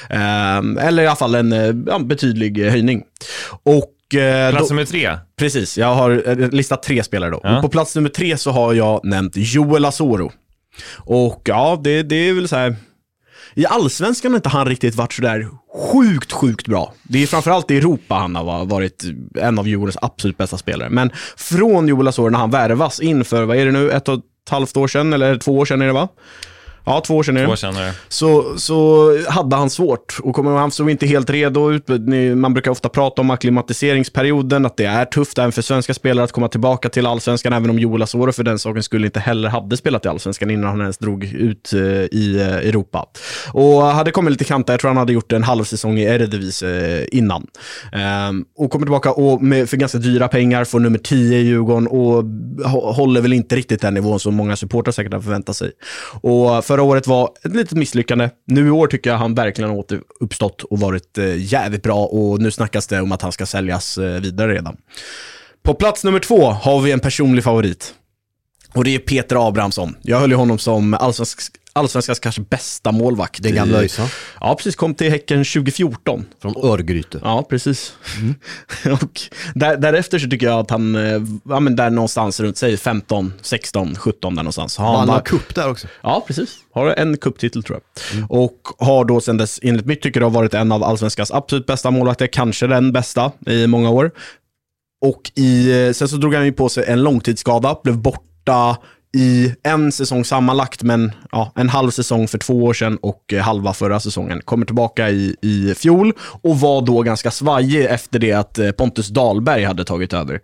Speaker 5: Eller i alla fall en betydlig höjning. Och
Speaker 7: plats nummer 3.
Speaker 5: Precis, jag har listat 3 spelare då. Och på plats nummer 3 så har jag nämnt Joel Asoro. Och det är väl så här. I Allsvenskan har inte han riktigt varit så där sjukt bra. Det är framförallt i Europa han har varit en av Djurgårdens absolut bästa spelare. Men från Joel Asoro när han värvas inför, vad är det nu, 1,5 år sedan eller 2 år sedan är det va? Ja, 2 år sedan är det. Så hade han svårt och han såg inte helt redo ut. Man brukar ofta prata om akklimatiseringsperioden, att det är tufft även för svenska spelare att komma tillbaka till Allsvenskan, även om Joel Asoro för den saken skulle inte heller hade spelat i Allsvenskan innan han ens drog ut i Europa. Och hade kommit lite kanta, jag tror han hade gjort en halv säsong i Eredivisie innan. Och kommer tillbaka och för ganska dyra pengar får nummer 10 i Djurgården och håller väl inte riktigt den nivån som många supportrar säkert har förväntat sig. Och förra året var ett litet misslyckande. Nu i år tycker jag han verkligen har återuppstått och varit jävligt bra, och nu snackas det om att han ska säljas vidare redan. På plats nummer 2 har vi en personlig favorit. Och det är Peter Abrahamsson. Jag höll ju honom som Allsvenskans kanske bästa målvakt.
Speaker 6: Den gamla Öjsa.
Speaker 5: Ja, precis. Kom till Häcken 2014.
Speaker 6: Från Örgryte.
Speaker 5: Ja, precis. Och därefter så tycker jag att han, där någonstans runt sig 15, 16, 17 där någonstans.
Speaker 6: Han har cup där också.
Speaker 5: Ja, precis. Har en cuptitel tror jag. Och har då sen dess, enligt mitt tycker jag, varit en av Allsvenskans absolut bästa målvakter. Kanske den bästa i många år. Och sen så drog han ju på sig en långtidsskada. Blev borta i en säsong sammanlagt, men en halv säsong för 2 år sedan och halva förra säsongen. Kommer tillbaka i fjol och var då ganska svajig efter det att Pontus Dahlberg hade tagit över.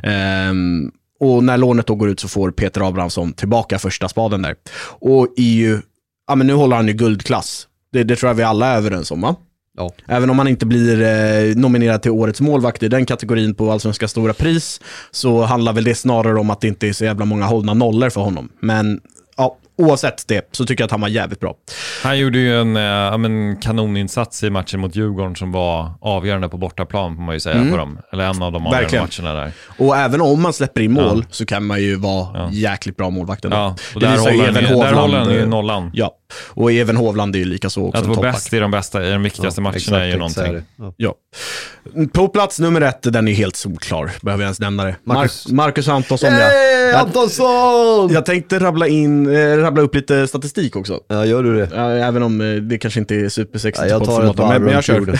Speaker 5: Och när lånet då går ut så får Peter Abrahamsson tillbaka första spaden där. Och men nu håller han ju guldklass. Det tror jag vi alla är överens om, va? Ja. Även om han inte blir nominerad till årets målvakt i den kategorin på Allsvenska stora pris, så handlar väl det snarare om att det inte är så jävla många hållna nollor för honom. Men oavsett det så tycker jag att han var jävligt bra.
Speaker 7: Han gjorde ju en kanoninsats i matchen mot Djurgården som var avgörande på bortaplan, får man ju säga för dem. Eller en av de avgörande matcherna där.
Speaker 5: Och även om man släpper in mål så kan man ju vara jäkligt bra målvakt ändå.
Speaker 7: Ja, och där håller han ju nollan.
Speaker 5: Ja, och Even Hovland är ju lika så också.
Speaker 7: Att vara bäst i de viktigaste matcherna är ju någonting.
Speaker 5: Ja. På plats nummer 1, den är helt solklar. Behöver jag ens nämna det. Marcus Antonsson.
Speaker 6: Antonsson!
Speaker 5: Jag tänkte rabbla upp lite statistik också.
Speaker 6: Ja, gör du det?
Speaker 5: Ja, även om det kanske inte är supersexigt.
Speaker 6: Jag tar ett varv,
Speaker 5: men jag kör.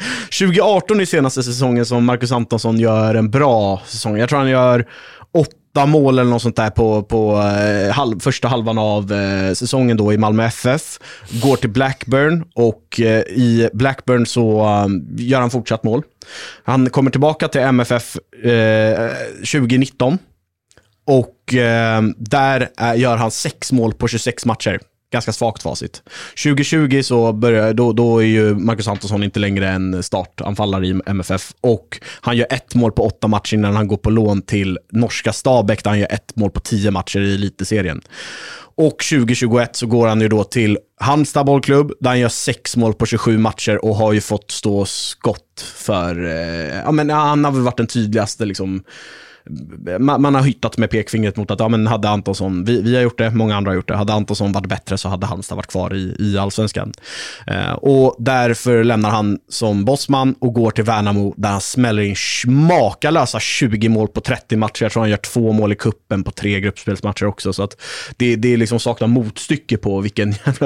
Speaker 5: 2018 är senaste säsongen som Marcus Antonsson gör en bra säsong. Jag tror han gör 8 mål eller något sånt där på första halvan av säsongen då i Malmö FF. Går till Blackburn och i Blackburn så gör han fortsatt mål. Han kommer tillbaka till MFF 2019 och där gör han 6 mål på 26 matcher. Ganska svagt facit. 2020 så då är ju Marcus Antonsson inte längre en startanfallare i MFF och han gör 1 mål på 8 matcher innan han går på lån till norska Stabæk där han gör 1 mål på 10 matcher i elitserien. Och 2021 så går han ju då till Halmstad bollklubb där han gör 6 mål på 27 matcher och har ju fått stå skott för han har väl varit den tydligaste liksom. Man har hyttat med pekfingret mot att hade Antonsson, vi har gjort det, många andra har gjort det, hade Antonsson varit bättre så hade Halmstad varit kvar i Allsvenskan. Och därför lämnar han som bossman och går till Värnamo där han smäller in smakalösa 20 mål på 30 matcher. Jag tror han gör 2 mål i kuppen på 3 gruppspelsmatcher också, så att det liksom saknar motstycke på vilken jävla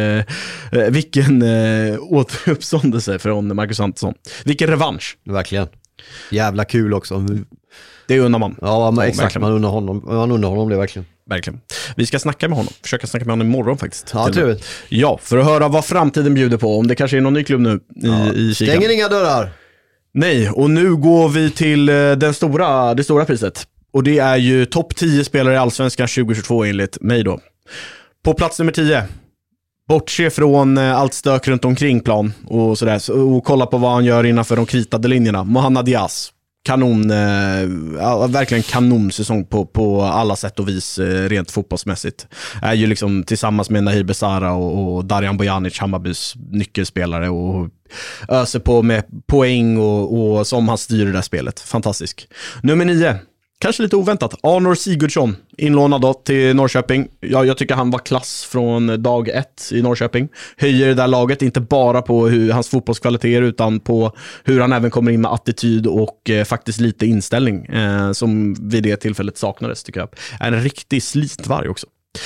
Speaker 5: återuppståndelse från Marcus Antonsson. Vilken revansch.
Speaker 6: Verkligen. Jävla kul också.
Speaker 5: Det undrar man.
Speaker 6: Ja, exakt. Man undrar honom det verkligen.
Speaker 5: Verkligen. Vi ska snacka med honom. Försöka snacka med honom imorgon faktiskt.
Speaker 6: Ja, trevligt.
Speaker 5: Ja, för att höra vad framtiden bjuder på. Om det kanske är någon ny klubb nu i kikan.
Speaker 6: Stänger inga dörrar.
Speaker 5: Nej, och nu går vi till det stora priset. Och det är ju topp 10 spelare i Allsvenskan 2022 enligt mig då. På plats nummer 10. Bortse från allt stök runt omkring plan och sådär. Och kolla på vad han gör innanför de kritade linjerna. Mohamed Diaz. Verkligen kanonsäsong på alla sätt och vis rent fotbollsmässigt. Är ju liksom tillsammans med Nahir Besara och Darjan Bojanic, Hammarbys nyckelspelare, och öser på med poäng och som han styr det där spelet. Fantastisk. Nummer 9. Kanske lite oväntat. Arnor Sigurdsson, inlånad då till Norrköping. Jag tycker han var klass från dag 1 i Norrköping. Höjer det där laget, inte bara på hans fotbollskvaliteter utan på hur han även kommer in med attityd och faktiskt lite inställning som vid det tillfället saknades, tycker jag. Är en riktig slitvarg också.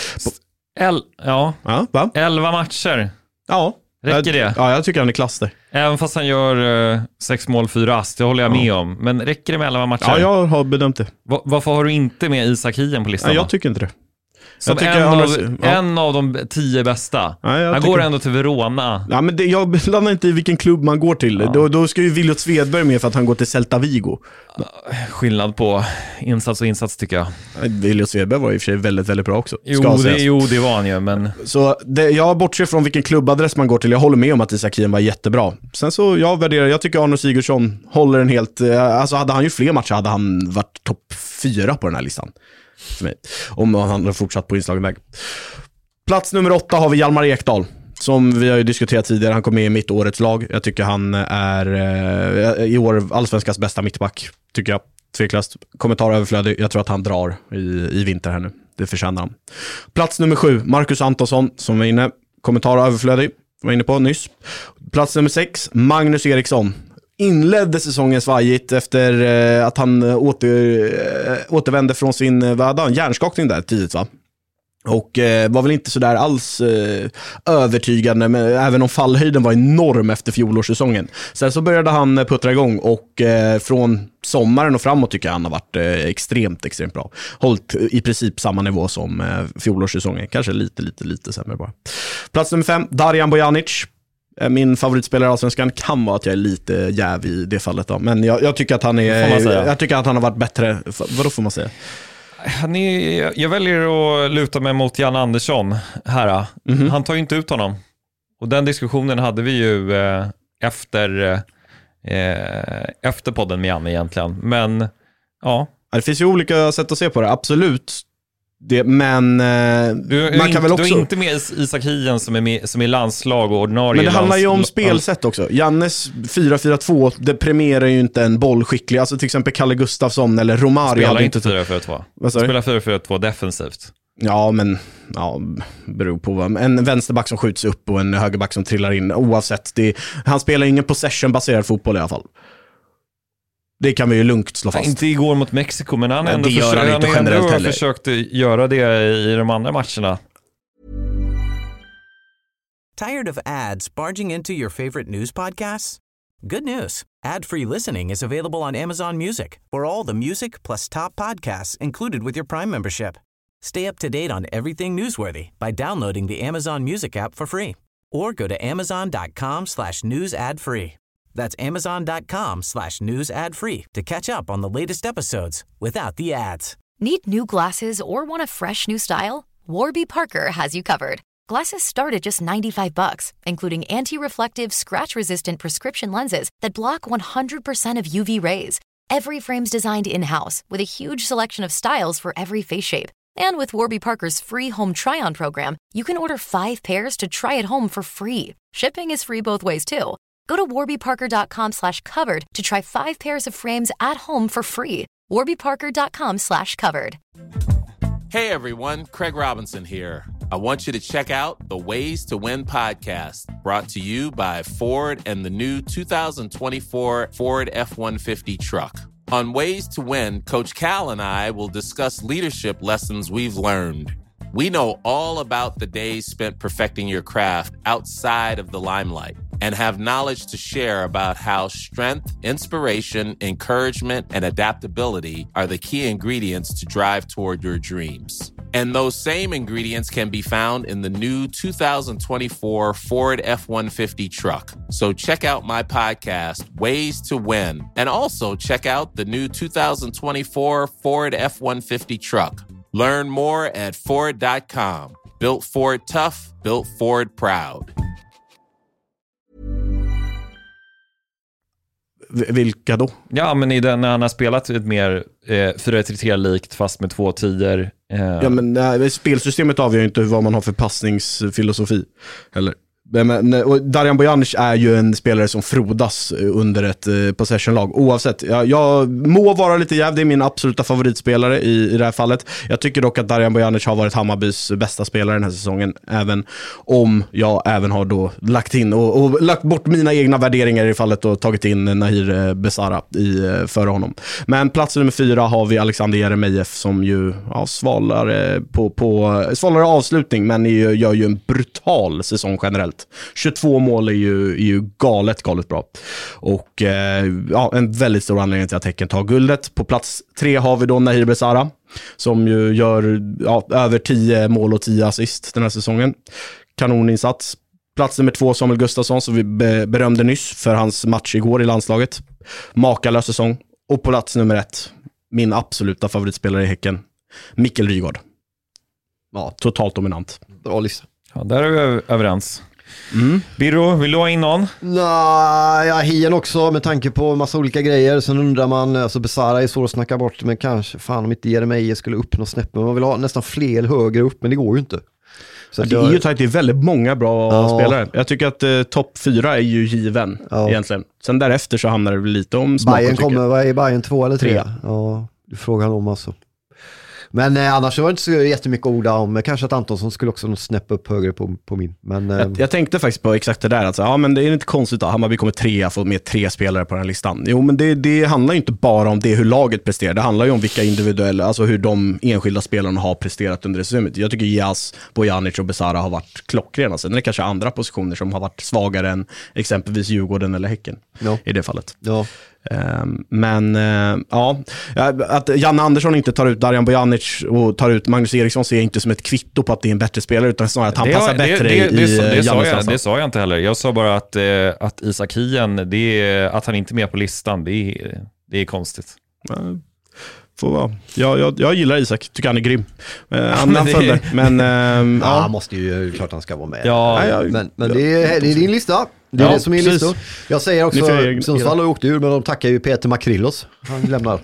Speaker 7: 11 matcher.
Speaker 5: Ja.
Speaker 7: Räcker det?
Speaker 5: Ja, jag tycker han är klass där.
Speaker 7: Även fast han gör 6 mål, 4 ass, det håller jag med om. Men räcker det med 11 matcher?
Speaker 5: Ja, jag har bedömt det.
Speaker 7: Varför har du inte med Isak Hien på listan?
Speaker 5: Ja, jag tycker inte det.
Speaker 7: Som en av de 10 bästa. Ja, han går ändå till Verona.
Speaker 5: Ja, men jag blandar inte i vilken klubb man går till. Ja. Då ska ju Williot Svedberg med för att han går till Celta Vigo.
Speaker 7: Skillnad på insats och insats, tycker jag.
Speaker 5: Williot Svedberg var i och för sig väldigt, väldigt bra också.
Speaker 7: Jo, det var han ju, men...
Speaker 5: Så jag bortser från vilken klubbadress man går till. Jag håller med om att Isak Hien var jättebra. Sen så, jag tycker Arnor Sigurdsson håller en helt... Alltså hade han ju fler matcher hade han varit topp 4 på den här listan. För mig. Om han hade fortsatt på inslagen väg. Plats nummer 8 har vi Hjalmar Ekdal, som vi har ju diskuterat tidigare. Han kom med i mitt årets lag. Jag tycker han är i år Allsvenskans bästa mittback, tycker jag. Tveklöst. Kommentar överflödig. Jag tror att han drar i vinter här nu. Det förtjänar han. Plats nummer 7, Marcus Antonsson, som var inne. Kommentar överflödig. Var inne på nyss. Plats nummer 6, Magnus Eriksson. Inledde säsongen svajigt efter att han återvände från sin hjärnskakning där tidigt, va? Och var väl inte så där alls övertygande, men även om fallhöjden var enorm efter fjolårssäsongen. Sen så började han puttra igång och från sommaren och framåt tycker jag han har varit extremt bra. Hållit i princip samma nivå som fjolårssäsongen, kanske lite sämre bara. Plats nummer 5, Darjan Bojanic. Min favoritspelare i Allsvenskan. Kan vara att jag är lite jäv i det fallet då. Men jag tycker att han jag tycker att han har varit bättre. Vadå får man säga?
Speaker 7: Jag väljer att luta mig mot Jan Andersson här. Mm-hmm. Han tar ju inte ut honom. Och den diskussionen hade vi ju efter podden med Janne egentligen. Men ja. Det
Speaker 5: finns ju olika sätt att se på det, absolut. Men man kan väl också...
Speaker 7: Du är inte med Isak Hien som är landslag och ordinarie.
Speaker 5: Men det handlar ju om spelsätt också. Jannes 4-4-2, det premierar ju inte en bollskicklig. Alltså till exempel Kalle Gustafsson eller Romario.
Speaker 7: Spelar inte 4-4-2. Spelar 4-4-2 defensivt.
Speaker 5: Ja, men beror på vad. En vänsterback som skjuts upp och en högerback som trillar in. Oavsett, han spelar ingen possession-baserad fotboll i alla fall. Det kan vi ju lugnt slå fast.
Speaker 7: Inte igår mot Mexiko, men han ändå försökte göra det i de andra matcherna.
Speaker 1: Tired of ads barging into your favorite news podcasts? Good news. Ad-free listening is available on Amazon Music for all the music plus top podcasts included with your Prime membership. Stay up to date on everything newsworthy by downloading the Amazon Music app for free or go to amazon.com/news ad free. That's amazon.com/news ad free to catch up on the latest episodes without the ads.
Speaker 11: Need new glasses or want a fresh new style? Warby Parker has you covered. Glasses start at just $95, including anti-reflective, scratch-resistant prescription lenses that block 100% of UV rays. Every frame's designed in-house with a huge selection of styles for every face shape. And with Warby Parker's free home try-on program, you can order 5 pairs to try at home for free. Shipping is free both ways, too. Go to warbyparker.com/covered to try 5 pairs of frames at home for free. warbyparker.com/covered.
Speaker 12: Hey everyone, Craig Robinson here. I want you to check out the Ways to Win podcast, brought to you by Ford and the new 2024 Ford F-150 truck. On Ways to Win, Coach Cal and I will discuss leadership lessons we've learned. We know all about the days spent perfecting your craft outside of the limelight and have knowledge to share about how strength, inspiration, encouragement, and adaptability are the key ingredients to drive toward your dreams. And those same ingredients can be found in the new 2024 Ford F-150 truck. So check out my podcast, Ways to Win, and also check out the new 2024 Ford F-150 truck. Learn more at Ford.com. Built Ford tough, built Ford proud.
Speaker 5: Vilka då?
Speaker 7: Ja, men i den när han har spelat ett mer 4-3-3-likt fast med 2 10.
Speaker 5: Ja, men spelsystemet avgör inte vad man har för passningsfilosofi heller. Och Darijan Bojanic är ju en spelare som frodas under ett possessionlag oavsett. Jag må vara lite jäv, det är min absoluta favoritspelare i det här fallet. Jag tycker dock att Darijan Bojanic har varit Hammarbys bästa spelare den här säsongen, även om jag även har då lagt in och lagt bort mina egna värderingar i fallet och tagit in Nahir Besara före honom. Men plats nummer 4 har vi Alexander Jeremejeff som ju svalare avslutning, men gör ju en brutal säsong generellt. 22 mål är ju galet bra. Och en väldigt stor anledning till att Häcken tar guldet. På plats 3 har vi då Nahir Besara som ju gör över 10 mål och 10 assist den här säsongen. Kanoninsats. Plats nummer 2 Samuel Gustafsson som vi berömde nyss för hans match igår i landslaget. Makalös säsong. Och på plats nummer 1 min absoluta favoritspelare i Häcken, Mikkel Rygaard. Ja, totalt dominant.
Speaker 6: Bra lista.
Speaker 7: Ja, där är vi överens. Birro, vill du ha in någon?
Speaker 6: Nej, jag hien också med tanke på en massa olika grejer. Sen undrar man, alltså Besara är svår att snacka bort, men kanske fan om inte Jeremejeff skulle upp något snäpp. Men man vill ha nästan fler högre upp, men det går ju inte.
Speaker 5: Så det är ju tajt, det är väldigt många bra spelare. Jag tycker att topp 4 är ju given egentligen. Sen därefter så hamnar det lite om smak.
Speaker 6: Bayern kommer, vad är Bayern 2 eller 3? Ja, du frågar om alltså. Men annars var det inte så jättemycket att orda om. Kanske att Antonsson skulle också snäppa upp högre på min. Men,
Speaker 5: jag tänkte faktiskt på exakt det där. Alltså, men det är inte konstigt att Hammarby kommer 3 få med 3 spelare på den här listan. Jo, men det handlar ju inte bara om det hur laget presterar. Det handlar ju om vilka individuella, alltså hur de enskilda spelarna har presterat under systemet. Jag tycker Jas, Bojanic och Besara har varit klockrena. Sen är det kanske andra positioner som har varit svagare än exempelvis Djurgården eller Häcken i det fallet.
Speaker 6: Ja.
Speaker 5: Men att Janne Andersson inte tar ut Darijan Bojanic och tar ut Magnus Eriksson ser jag inte som ett kvitto på att det är en bättre spelare, utan snarare att han passar bättre i Jannes.
Speaker 7: Det sa jag inte heller. Jag sa bara att Isak Hien, att han inte är med på listan, det är konstigt.
Speaker 5: Får vara. Jag gillar Isak, tycker han är grym.
Speaker 6: Han måste ju, klart han ska vara med. Men det är din lista. Det är det som är listor. Jag säger också, Sundsvall har åkt ur, men de tackar ju Peter Makrillos. Han lämnar.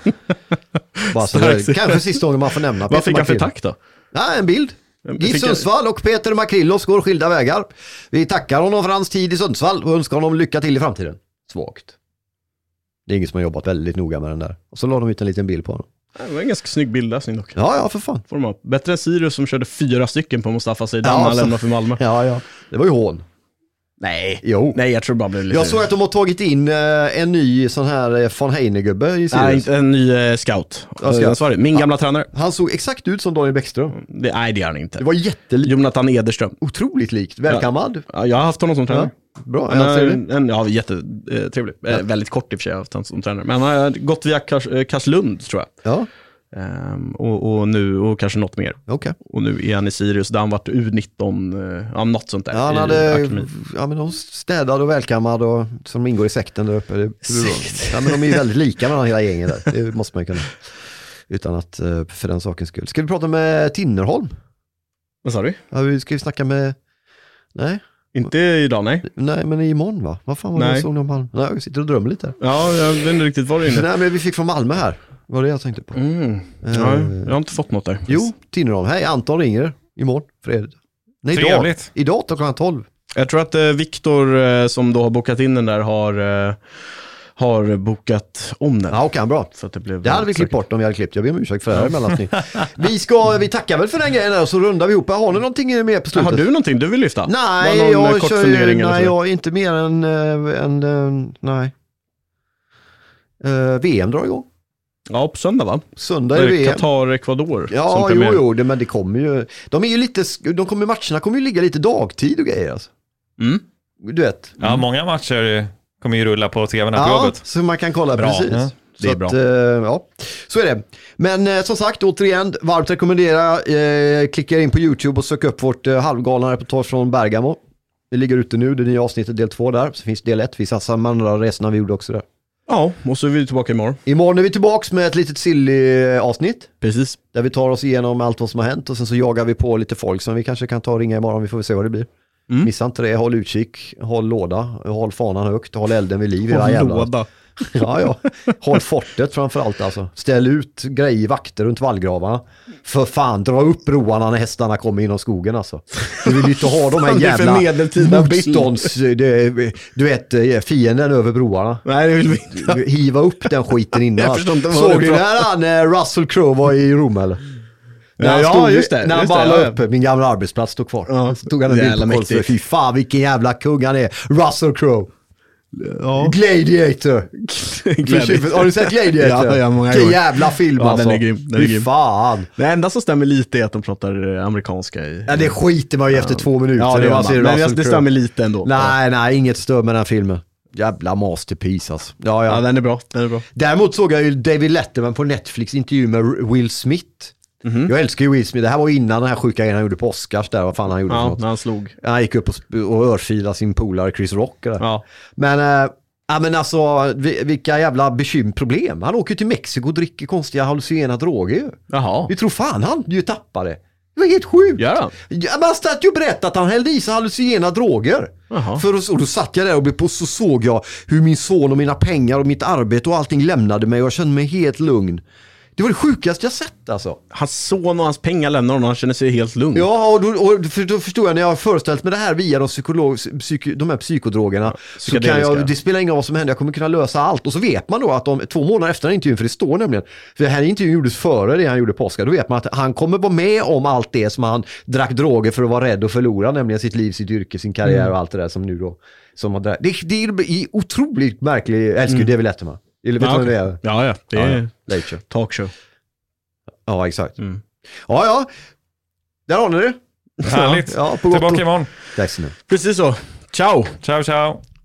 Speaker 6: Kanske sista gången man får nämna.
Speaker 5: Vad fick han för tack då?
Speaker 6: Nej, en bild. GIF Sundsvall och Peter Makrillos går skilda vägar. Vi tackar honom för hans tid i Sundsvall och önskar honom lycka till i framtiden. Svagt. Det är ingen som har jobbat väldigt noga med den där. Och så la de ut en liten bild på honom.
Speaker 5: Det var en ganska snygg bildläsning dock.
Speaker 6: Ja, för fan.
Speaker 5: Bättre än Sirius som körde 4 stycken på Mustafa Zeidan när han lämnade för Malmö.
Speaker 6: Ja. Det var ju hån.
Speaker 5: Nej,
Speaker 6: jag
Speaker 5: tror bara blev lite...
Speaker 6: Jag såg att de har tagit in en ny sån här von Heine-gubbe i Sirius.
Speaker 5: Nej, en ny scout. Min gamla tränare.
Speaker 6: Han såg exakt ut som Daniel Bäckström.
Speaker 5: Nej, det är han inte.
Speaker 6: Det var jättelikt.
Speaker 5: Jonathan Ederström.
Speaker 6: Otroligt likt. Välkammad.
Speaker 5: Ja, jag har haft honom som tränare. bra. Jättetrevlig. Väldigt kort i och för sig, jag har haft han som tränare. Men han har gått via Karlslund, tror jag.
Speaker 6: Ja.
Speaker 5: Och nu, och kanske något mer.
Speaker 6: Okay.
Speaker 5: Och nu är han i Sirius, där han varit U19, något sånt där.
Speaker 6: Ja, han hade, men de städade och välkammade och som ingår i sekten där uppe. Ja, men de är ju väldigt lika med hela gängen där. Det måste man kunna. Utan att för den sakens skull. Ska vi prata med Tinnerholm?
Speaker 5: Vad sa du?
Speaker 6: Ja, vi ska snacka med... Nej.
Speaker 5: Inte idag, nej.
Speaker 6: Nej, men imorgon va? Vad fan var det jag såg om Malmö? Nej, jag sitter och drömmer lite.
Speaker 5: Ja, jag vet inte riktigt vad det är inne.
Speaker 6: Nej, men vi fick från Malmö här. Vad det jag tänkte på.
Speaker 5: Ja, jag har inte fått något där.
Speaker 6: Jo, Tinnerholm. Hej, Anton ringer imorgon. Fredag. Nej,
Speaker 7: trevligt.
Speaker 6: Idag klockan 12.
Speaker 5: Jag tror att Viktor som då har bokat in den där har bokat om den.
Speaker 6: Ja, okej, bra.
Speaker 5: Så att
Speaker 6: det hade vi klippt bort om vi hade klippt. Jag ber om ursäkt för det här emellanåt. Vi tackar väl för den grejen och så rundar vi ihop. Har ni någonting mer på slutet?
Speaker 5: Har du någonting du vill lyfta?
Speaker 6: Nej, jag inte mer än VM drar igång.
Speaker 5: Ja, på söndag va?
Speaker 6: Söndag är VM.
Speaker 5: Qatar, Ecuador.
Speaker 6: Ja, men det kommer ju... Matcherna kommer ju ligga lite dagtid och grejer alltså. Du vet.
Speaker 7: Ja, många matcher kommer ju rulla på tvn här på jobbet.
Speaker 6: Så man kan kolla precis.
Speaker 5: Ja, det är bra.
Speaker 6: Så är det. Men som sagt, återigen, varmt rekommendera. Klicka in på YouTube och sök upp vårt halvgalna reportage från Bergamo. Det ligger ute nu, det nya avsnittet del 2 där. Så finns del 1, vi satsar med andra resorna vi gjorde också där.
Speaker 5: Ja, och så är vi tillbaka imorgon.
Speaker 6: Imorgon är vi tillbaka med ett litet silly-avsnitt.
Speaker 5: Precis.
Speaker 6: Där vi tar oss igenom allt vad som har hänt och sen så jagar vi på lite folk som vi kanske kan ta och ringa imorgon. Vi får se vad det blir. Missa inte det, håll utkik, håll låda, håll fanan högt, håll elden vid liv.
Speaker 5: Håll låda.
Speaker 6: Ja. Håll fortet framförallt alltså. Ställ ut grejer, vakter runt vallgravarna. För fan, dra upp broarna när hästarna kommer inom skogen alltså. Du vill ju inte ha de här jävla motstånds... Du vet, fienden över broarna.
Speaker 5: Nej, det vill vi inte.
Speaker 6: Hiva upp den skiten innan. Såg du när Russell Crowe var i Rom eller?
Speaker 5: Just det.
Speaker 6: När han bara la upp, min gamla arbetsplats stod kvar. Ja, så tog han en bild på kolsen. Fy fan, vilken jävla kung han är. Russell Crowe. Ja. Gladiator. Har du sett Gladiator?
Speaker 5: Ja, många
Speaker 6: vilken jävla film alltså.
Speaker 5: Den är grym.
Speaker 6: Fy fan.
Speaker 5: Det enda som stämmer lite är att de pratar amerikanska i...
Speaker 6: Ja, det skiter man ju efter 2 minuter.
Speaker 5: Ja, men det stämmer lite ändå.
Speaker 6: Nej, inget stör med den här filmen. Jävla masterpiece alltså.
Speaker 5: Ja, den är bra.
Speaker 6: Däremot såg jag ju David Letterman på Netflix intervju med Will Smith. Jag älskar ju Will Smith. Det här var innan den här sjuka grejen han gjorde på Oscars där. Vad fan han gjorde för något.
Speaker 5: När han slog.
Speaker 6: Han gick upp och örfilade sin polare Chris Rock där.
Speaker 5: Ja.
Speaker 6: Men alltså vilka jävla problem. Han åker till Mexiko och dricker konstiga hallucinogena droger.
Speaker 5: Jaha.
Speaker 6: Vi tror fan han ju tappade. Det var helt sjukt.
Speaker 5: Ja.
Speaker 6: Man satt ju berättat att han hällde i sig hallucinogena droger. Och då satt jag där och så såg jag hur min son och mina pengar och mitt arbete och allting lämnade mig och jag kände mig helt lugn. Det var det sjukaste jag sett alltså.
Speaker 5: Hans son och hans pengar lämnar honom och han känner sig helt lugn.
Speaker 6: Ja, och då förstår jag när jag har föreställt mig det här via de här psykodrogerna. Så kan jag, det spelar ingen roll vad som händer, jag kommer kunna lösa allt. Och så vet man då att om 2 månader efter den intervjun, för det står nämligen, för det här intervjun gjordes före det han gjorde på Oscar, då vet man att han kommer vara med om allt det som han drack droger för att vara rädd och förlora, nämligen sitt liv, sitt yrke, sin karriär och allt det där som nu då. Det är otroligt märkligt, jag älskar ju David Letterman. Eller vet du vad det är?
Speaker 5: Ja, det är
Speaker 6: talkshow. Ja, exakt. Ja. Där har ni det.
Speaker 7: Härligt.
Speaker 6: Ja,
Speaker 7: tillbaka imorgon.
Speaker 6: Tack så mycket.
Speaker 5: Precis så. Ciao.
Speaker 7: Ciao.